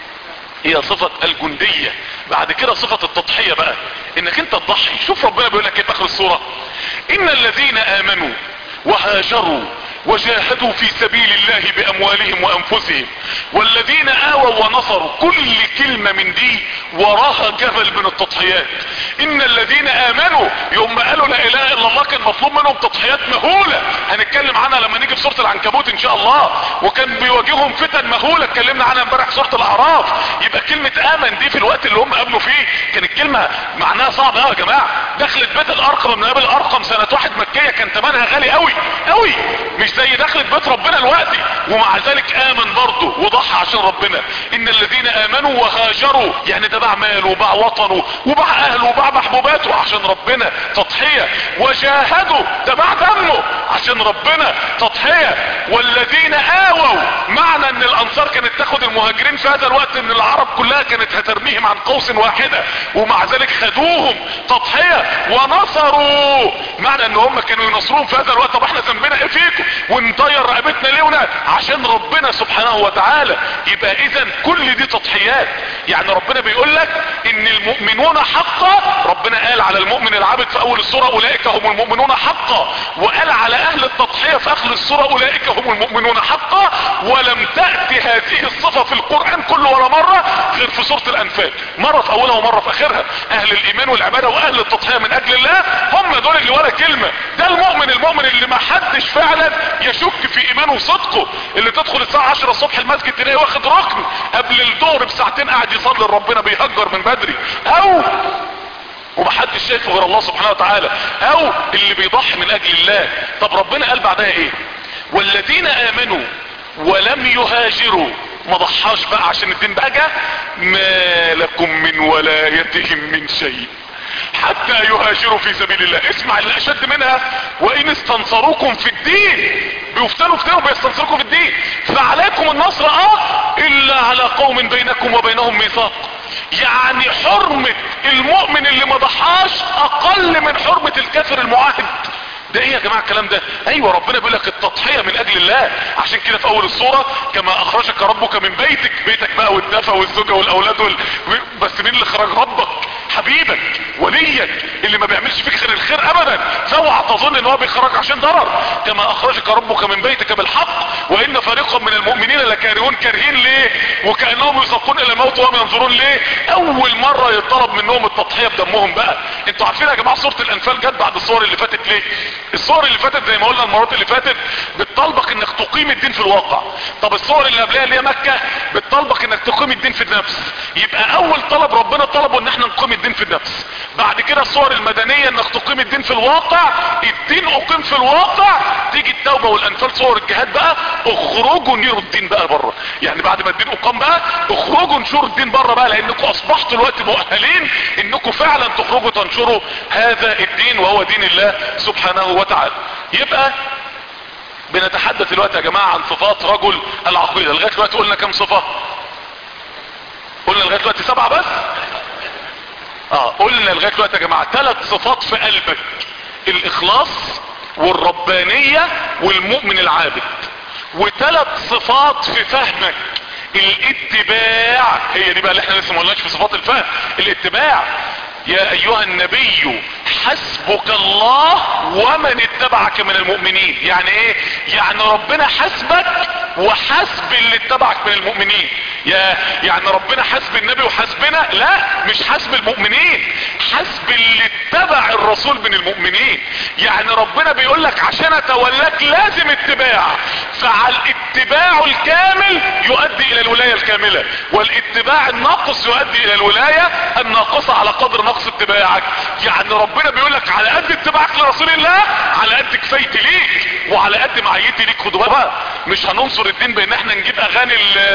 Speaker 1: هي صفة الجندية. بعد كده صفة التضحية بقى، انك انت تضحي. شوف ربنا بيقول لك ايه في اخر السورة: ان الذين امنوا وهاجروا وجاهدوا في سبيل الله باموالهم وانفسهم والذين اووا ونصروا. كل كلمة من دي وراها جبل من التضحيات. ان الذين امنوا يوم قالوا لا اله الا الله كان مطلوب منهم تضحيات مهولة، هنتكلم عنها لما نيجي في سورة العنكبوت ان شاء الله. وكان بيواجههم فتن مهولة اتكلمنا عنها امبارح في سورة الاعراف. يبقى كلمة امن دي في الوقت اللي هم قابلوا فيه كانت كلمة معناها صعب قوي يا جماعة. دخلت بيت الارقم من قبل الارقم سنة واحد مكية كان ثمنها غالي قوي قوي، مش زي دخلت بيت ربنا دلوقتي، ومع ذلك امن برضه وضحى عشان ربنا. ان الذين امنوا وهاجروا يعني ده باع ماله وباع وطنه وباع اهله وباع محبوباته عشان ربنا، تضحية. وجاهدوا ده باع دمه عشان ربنا، تضحية. والذين اووا معنى ان الانصار كانت تاخد المهاجرين في هذا الوقت ان العرب كلها كانت هترميهم عن قوس واحدة، ومع ذلك خدوهم، تضحية. ونصروا معنى ان هم كانوا ينصروهم في هذا الوقت. طب احنا ذنبنا ايه فيكم ونطير رقبتنا ليه؟ عشان ربنا سبحانه وتعالى. يبقى اذا كل دي تضحيات. يعني ربنا بيقول لك ان المؤمنون حقا، ربنا قال على المؤمن العابد في اول السورة اولئك هم المؤمنون حقا، وقال على اهل التضحية في اخر السورة اولئك هم المؤمنون حقا. ولم تأتي هذه الصفة في القرآن كله ولا مرة غير في سورة الانفال، مرة في اولها ومرة في اخرها. اهل الايمان والعبادة واهل التضحية من اجل الله هم دول اللي ولا كلمة. ده المؤمن المؤمن اللي ما حدش فعلا يشك في ايمانه وصدقه، اللي تدخل الساعة عشرة الصبح المسجد تلاقيه واخد ركن قبل الظهر بساعتين قاعد يصلي لربنا بيهجر من بدري، او ومحدش شايفه غير الله سبحانه وتعالى، او اللي بيضحي من اجل الله. طب ربنا قال بعدها ايه؟ والذين امنوا ولم يهاجروا، ما ضحاش بقى عشان الدين بقى، ما لكم من ولايتهم من شيء حتى يهاجروا في سبيل الله. اسمع اللي اشد منها: وان استنصروكم في الدين، بيفتنوا كتير وبيستنصروكم في الدين، فعليكم النصر اه الا على قوم بينكم وبينهم ميثاق. يعني حرمة المؤمن اللي ما ضحاش اقل من حرمة الكافر المعاهد. ده ايه يا جماعة الكلام ده؟ ايوه ربنا بيقول لك التضحية من اجل الله. عشان كده في اول السورة: كما اخرجك ربك من بيتك، بيتك بقى والدفى والزوجة والاولاد وال... بس مين اللي خرج؟ ربك، حبيبك، وليك، اللي ما بيعملش فيك خير الخير ابدا، فاوعى تظن ان هو بيخرج عشان ضرر. كما اخرجك ربك من بيتك بالحق وان فريقا من المؤمنين لكارهون. كارهين ليه؟ وكانهم يساقون الى الموت وهم ينظرون ليه؟ اول مرة يطلب منهم التضحية بدمهم بقى. انتوا عارفين يا جماعة سورة الانفال جت بعد الصور اللي فاتت ليه؟ الصور اللي فاتت زي ما قلنا المرات اللي فاتت بتطالبك انك تقيم الدين في الواقع. طب الصور اللي قبلها اللي هي مكة بتطالبك انك تقيم الدين في النفس. يبقى اول طلب ربنا طلبه ان احنا نقيم الدين في النفس. بعد كده الصور المدنية انك تقيم الدين في الواقع. الدين اقيم في الواقع، تيجي التوبة والانفال صور الجهاد بقى: اخرجوا نيروا الدين بقى بره. يعني بعد ما الدين اقام بقى اخرجوا انشروا الدين بره بقى، لانكم اصبحتوا الوقت مؤهلين انكم فعلا تخرجوا تنشروا هذا الدين وهو دين الله سبحانه وتعالى. يبقى بنتحدث دلوقتي يا جماعة عن صفات رجل العقيدة. لغاية دلوقتي قلنا كم صفة؟ قلنا لغاية دلوقتي سبعة بس. اه قلنا لغاية دلوقتي يا جماعة ثلاث صفات في قلبك: الاخلاص والربانية والمؤمن العابد. وثلاث صفات في فهمك: الاتباع، هي دي بقى اللي احنا لسه ما قلناش في صفات الفهم، الاتباع. يا ايها النبي حسبك الله ومن اتبعك من المؤمنين. يعني ايه؟ يعني ربنا حسبك وحسب اللي اتبعك من المؤمنين. يا يعني ربنا حسب النبي وحسبنا؟ لا، مش حسب المؤمنين، حسب اللي اتبع الرسول من المؤمنين. يعني ربنا بيقول لك عشان اتولاك لازم اتباع، فعلى الاتباع الكامل يؤدي الى الولاية الكاملة، والاتباع الناقص يؤدي الى الولاية الناقصة على قدر نقص اتباعك. يعني ربنا بيقول لك على قد اتباعك لرسول الله على قد كفايتي ليك وعلى قد معيتي ليك. خدوا بقى، مش هننصر الدين بان احنا نجيب اغاني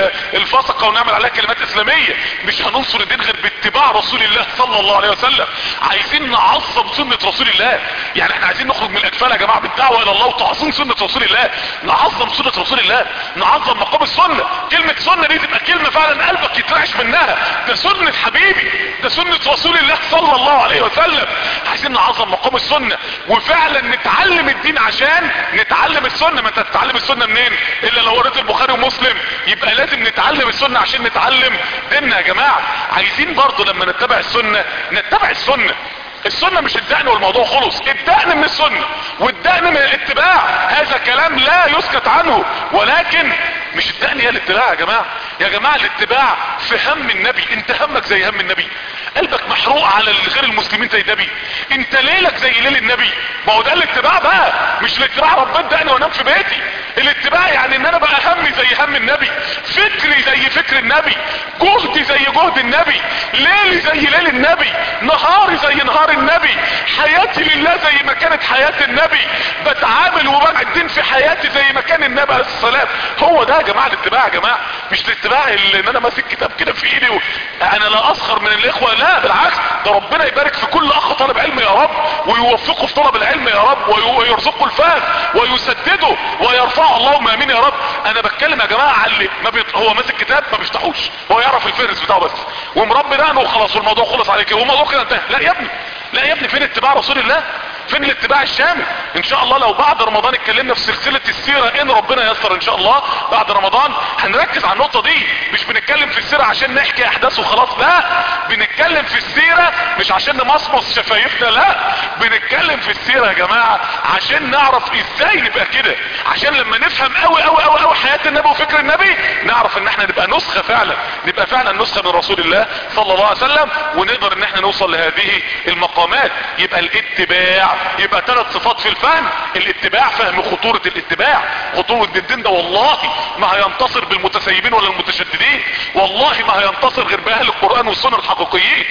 Speaker 1: الفسقة ونعمل عليها كلمات اسلامية، مش هننصر الدين غير باتباع رسول الله صلى الله عليه وسلم. عايزين نعظم سنة رسول الله، يعني احنا عايزين نخرج من الاجفال يا جماعة بالدعوة الى الله وتعظيم سنة رسول الله، نعظم سنة رسول الله، نعظم مقام السنة. كلمة سنة دي تبقى كلمة فعلا قلبك يترعش منها، ده سنة حبيبي، ده سنة رسول الله صلى الله عليه وسلم. عايزين نعظم مقام السنة وفعلا نتعلم الدين عشان نتعلم السنة. ما انت تتعلم السنة منين الا لو قريت البخاري ومسلم؟ يبقى لازم نتعلم السنة عشان نتعلم ديننا يا جماعة. عايزين برضو لما نتبع السنة نتبع السنة. السنة مش الدقن والموضوع خلص، الدقن من السنة والدقن من الاتباع، هذا كلام لا يسكت عنه، ولكن مش الدقن هي الاتباع يا جماعة. يا جماعة الاتباع في هم النبي، انت همك زي هم النبي، قلبك محروق على غير المسلمين زي النبي، انت ليلك زي ليل النبي. ما هو ده الاتباع بقى، مش الاتباع ربنا دقني وانام في بيتي. الاتباع يعني ان انا بقى همي زي هم النبي، فكري زي فكر النبي، جهدي زي جهد النبي، ليلي زي ليل النبي، نهاري زي نهار النبي، حياتي لله زي ما كانت حياة النبي، بتعامل وبنع الدين في حياتي زي ما كان النبي عليه الصلاة. هو ده يا جماعة الاتباع يا جماعة، مش الاتباع اللي ان انا ماسك كتاب كده في ايدي و... انا لا اسخر من الاخوة، لا بالعكس، ده ربنا يبارك في كل اخ طالب علم يا رب، ويوفقه في طلب العلم يا رب، ويرزقه الفهم ويسدده ويرفعه، اللهم امين يا رب. انا بتكلم يا جماعة على اللي ما بيط... هو ماسك كتاب ما بيفتحوش، هو يعرف الفهرس بتاعه بس ومربي دقنه وخلاص والموضوع خلص عليك والموضوع كده انتهى. لا يا ابني، لا يا ابني، فين اتباع رسول الله؟ فين الاتباع الشامل؟ ان شاء الله لو بعد رمضان اتكلمنا في سلسلة السيرة ان ربنا يسر ان شاء الله بعد رمضان هنركز على النقطة دي. مش بنتكلم في السيرة عشان نحكي احداث وخلاص، لا، بنتكلم في السيرة مش عشان نمصمص شفايفنا، لا، بنتكلم في السيرة يا جماعة عشان نعرف ازاي نبقى كده، عشان لما نفهم قوي قوي قوي قوي حياة النبي وفكر النبي نعرف ان احنا نبقى نسخة فعلا، نبقى فعلا نسخة من رسول الله صلى الله عليه وسلم، ونقدر ان احنا نوصل لهذه المقامات. يبقى الاتباع، يبقى ثلاث صفات في الفهم. الاتباع، فهم خطورة الاتباع، خطورة الدين ده والله ما هينتصر بالمتسيبين ولا المتشددين، والله ما هينتصر غير باهل القرآن والسنة الحقيقيين.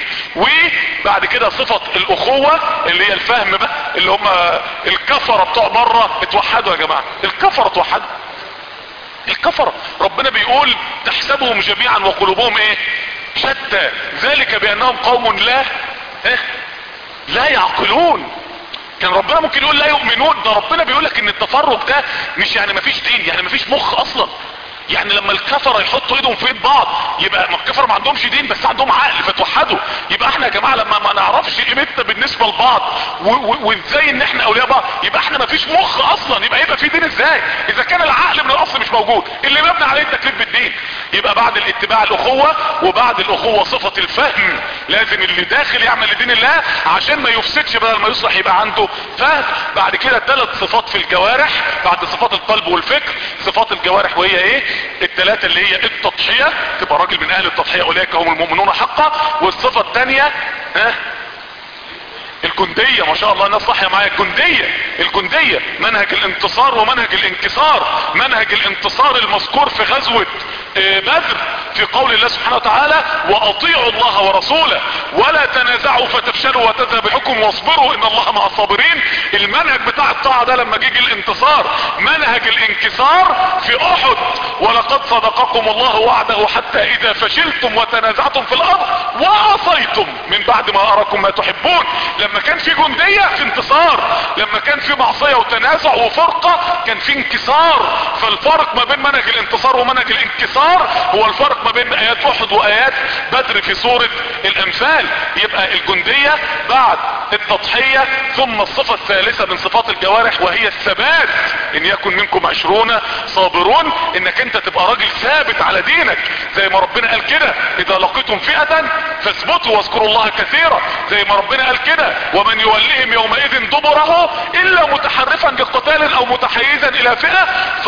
Speaker 1: وبعد كده صفة الاخوة اللي هي الفهم بقى، اللي هم الكفرة بتوع بره اتوحدوا يا جماعة، الكفرة اتوحدوا، الكفرة ربنا بيقول تحسبهم جميعا وقلوبهم ايه؟ شتى، ذلك بانهم قوم لا ايه؟ لا يعقلون. كان ربنا ممكن يقول لا يؤمنون، ده ربنا بيقول لك ان التفرق ده مش يعني مفيش دين، يعني مفيش مخ اصلا. يعني لما الكفرة يحطوا ايدهم في ايد بعض يبقى ما الكفرة ما عندهمش دين بس عندهم عقل فتوحدوا. يبقى احنا يا جماعة لما ما نعرفش قيمتنا بالنسبة لبعض وازاي ان احنا اولياء بعض يبقى احنا ما فيش مخ اصلا، يبقى يبقى في دين ازاي اذا كان العقل من الاصل مش موجود اللي مبني عليه التكليف بالدين. يبقى بعد الاتباع الاخوة، وبعد الاخوة صفة الفهم، لازم اللي داخل يعمل لدين الله عشان ما يفسدش بدل ما يصلح يبقى عنده فهم. بعد كده ثلاث صفات في الجوارح بعد صفات القلب والفكر. صفات الجوارح وهي ايه؟ الثلاثة اللي هي التضحية، تبقى راجل من اهل التضحية، اولئك هم المؤمنون حقا. والصفة الثانية ها الجندية، ما شاء الله الناس صحية معايا، الجندية، الجندية منهج الانتصار ومنهج الانكسار. منهج الانتصار المذكور في غزوة بدر في قول الله سبحانه وتعالى واطيعوا الله ورسوله ولا تنازعوا فتفشلوا وتذهب بكم واصبروا ان الله مع الصابرين. المنهج بتاع الطاعة ده لما جيجي الانتصار. منهج الانكسار في احد ولقد صدقكم الله وعده حتى اذا فشلتم وتنازعتم في الارض وعصيتم من بعد ما اراكم ما تحبون. لما كان في جندية في انتصار، لما كان في معصية وتنازع وفرقة كان في انكسار. فالفرق ما بين منهج الانتصار ومنهج الانكسار هو الفرق ما بين ايات احد وايات بدر في سورة الامثال. يبقى الجندية بعد التضحية. ثم الصفة الثالثة من صفات الجوارح وهي الثبات، ان يكن منكم عشرون صابرون، انك انت تبقى راجل ثابت على دينك زي ما ربنا قال كده اذا لقيتم فئة فاثبتوا واذكروا الله كثيرا، زي ما ربنا قال كده ومن يولهم يومئذ دبره الا متحرفا لقتال او متحيزا الى فئة فقد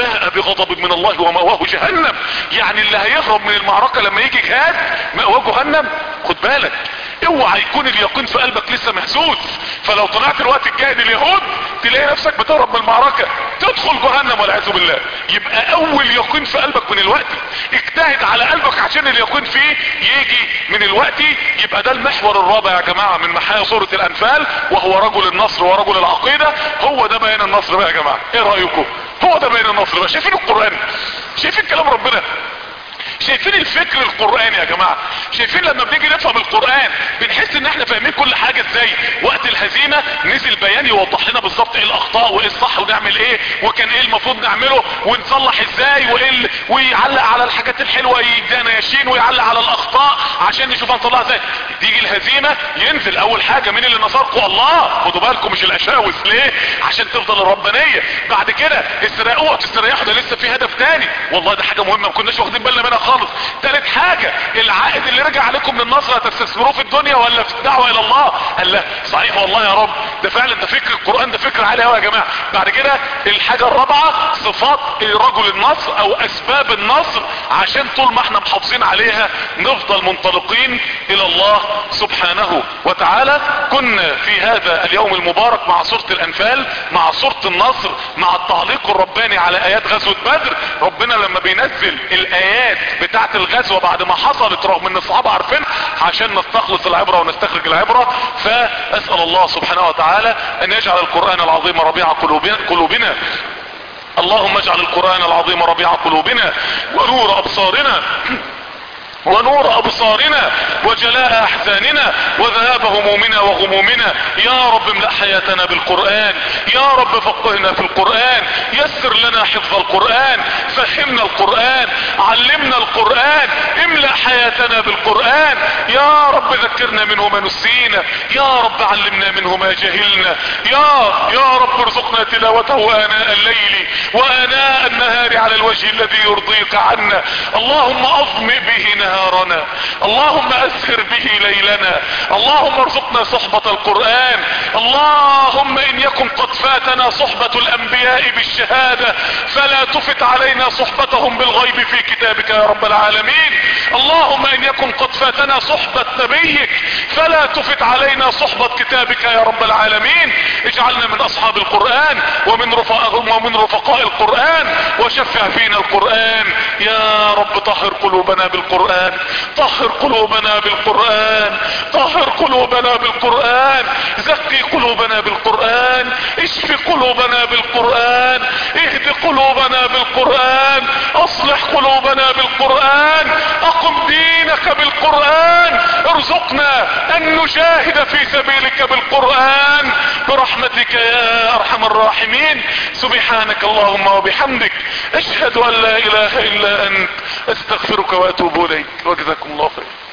Speaker 1: باء بغضب من الله ومأواه جهنم. يعني اللي هيهرب من المعركة لما يجي جهاد مأواه جهنم. خد بالك، اوعى يكون اليقين في قلبك لسه محسوس، فلو طلعت الوقت تجاهد اليهود تلاقي نفسك بتهرب من المعركة تدخل جهنم والعياذ بالله. يبقى اول يقين في قلبك من الوقت، اجتهد على قلبك عشان اليقين فيه يجي من الوقت. يبقى ده المحور الرابع يا جماعة من محايا سورة الانفال، وهو رجل النصر ورجل العقيدة. هو ده بيان النصر بقى يا جماعة، ايه رأيكم؟ هو ده بيان النصر بقى. شايفين القرآن؟ شايفين كلام ربنا؟ شايفين الفكر القرآني يا جماعة؟ شايفين لما بنيجي نفهم القرآن بنحس ان احنا فاهمين كل حاجة ازاي؟ وقت الهزيمة نزل بيان يوضح لنا بالظبط ايه الاخطاء وايه الصح ونعمل ايه وكان ايه المفروض نعمله ونصلح ازاي وايه ال... ويعلق على الحاجات الحلوة يدينا ياشين ويعلق على الاخطاء عشان نشوف هنطلعها ازاي. تيجي الهزيمة ينزل اول حاجة مين اللي نصركم؟ الله. خدوا بالكم مش الاشاوس. ليه؟ عشان تفضل الربانية. بعد كده استريحوا تستريحوا ده لسه في هدف تاني، والله ده حاجة مهمة ما كناش واخدين بالنا منها خالص. تالت حاجة العائد اللي رجع عليكم من النصر هتستثمروه في الدنيا ولا في الدعوة الى الله؟ قال لا صحيح والله يا رب، ده فعلا ده فكر القرآن، ده فكر عالي قوي يا جماعة. بعد كده الحاجة الرابعة صفات رجل النصر او اسباب النصر، عشان طول ما احنا محافظين عليها نفضل منطلقين الى الله سبحانه وتعالى. كنا في هذا اليوم المبارك مع سورة الانفال، مع سورة النصر، مع التعليق الرباني على ايات غزوة بدر. ربنا لما بينزل الايات بتاعت الغزوة بعد ما حصلت رغم ان الصحابة عارفين عشان نستخلص العبرة ونستخرج العبرة، فاسأل الله سبحانه وتعالى ان يجعل القرآن العظيم ربيع قلوبنا. اللهم اجعل القرآن العظيم ربيع قلوبنا ونور ابصارنا ونور ابصارنا وجلاء احزاننا وذهاب همومنا وغمومنا. يا رب املأ حياتنا بالقرآن، يا رب فقهنا في القرآن، يسر لنا حفظ القرآن، فهمنا القرآن، علمنا القرآن، املأ حياتنا بالقرآن. يا رب ذكرنا منه ما نسينا، يا رب علمنا منه ما جهلنا. يا يا رب ارزقنا تلاوته آناء الليل وآناء النهار على الوجه الذي يرضيك عنا. اللهم اظمئ به نهارنا، اللهم اسهر به ليلنا، اللهم ارزقنا صحبة القرآن. اللهم ان يكن قد فاتنا صحبة الانبياء بالشهادة فلا تفت علينا صحبتهم بالغيب في كتابك يا رب العالمين. اللهم ان يكن قد فاتنا صحبة نبيك فلا تفت علينا صحبة كتابك يا رب العالمين. اجعلنا من اصحاب القرآن ومن رفقاء ومن رفقاء القرآن، وشفع فينا القرآن. يا رب طهر قلوبنا بالقرآن، طهر قلوبنا بالقرآن، طهر قلوبنا بالقرآن، زكي قلوبنا بالقرآن، اشف قلوبنا بالقرآن، اهد قلوبنا بالقرآن، اصلح قلوبنا بالقرآن، اقم دينك بالقرآن. ارزقنا ان نجاهد في سبيلك بالقرآن برحمتك يا ارحم الراحمين. سبحانك اللهم وبحمدك اشهد ان لا اله الا انت استغفرك واتوب اليك. وجزاكم الله خير.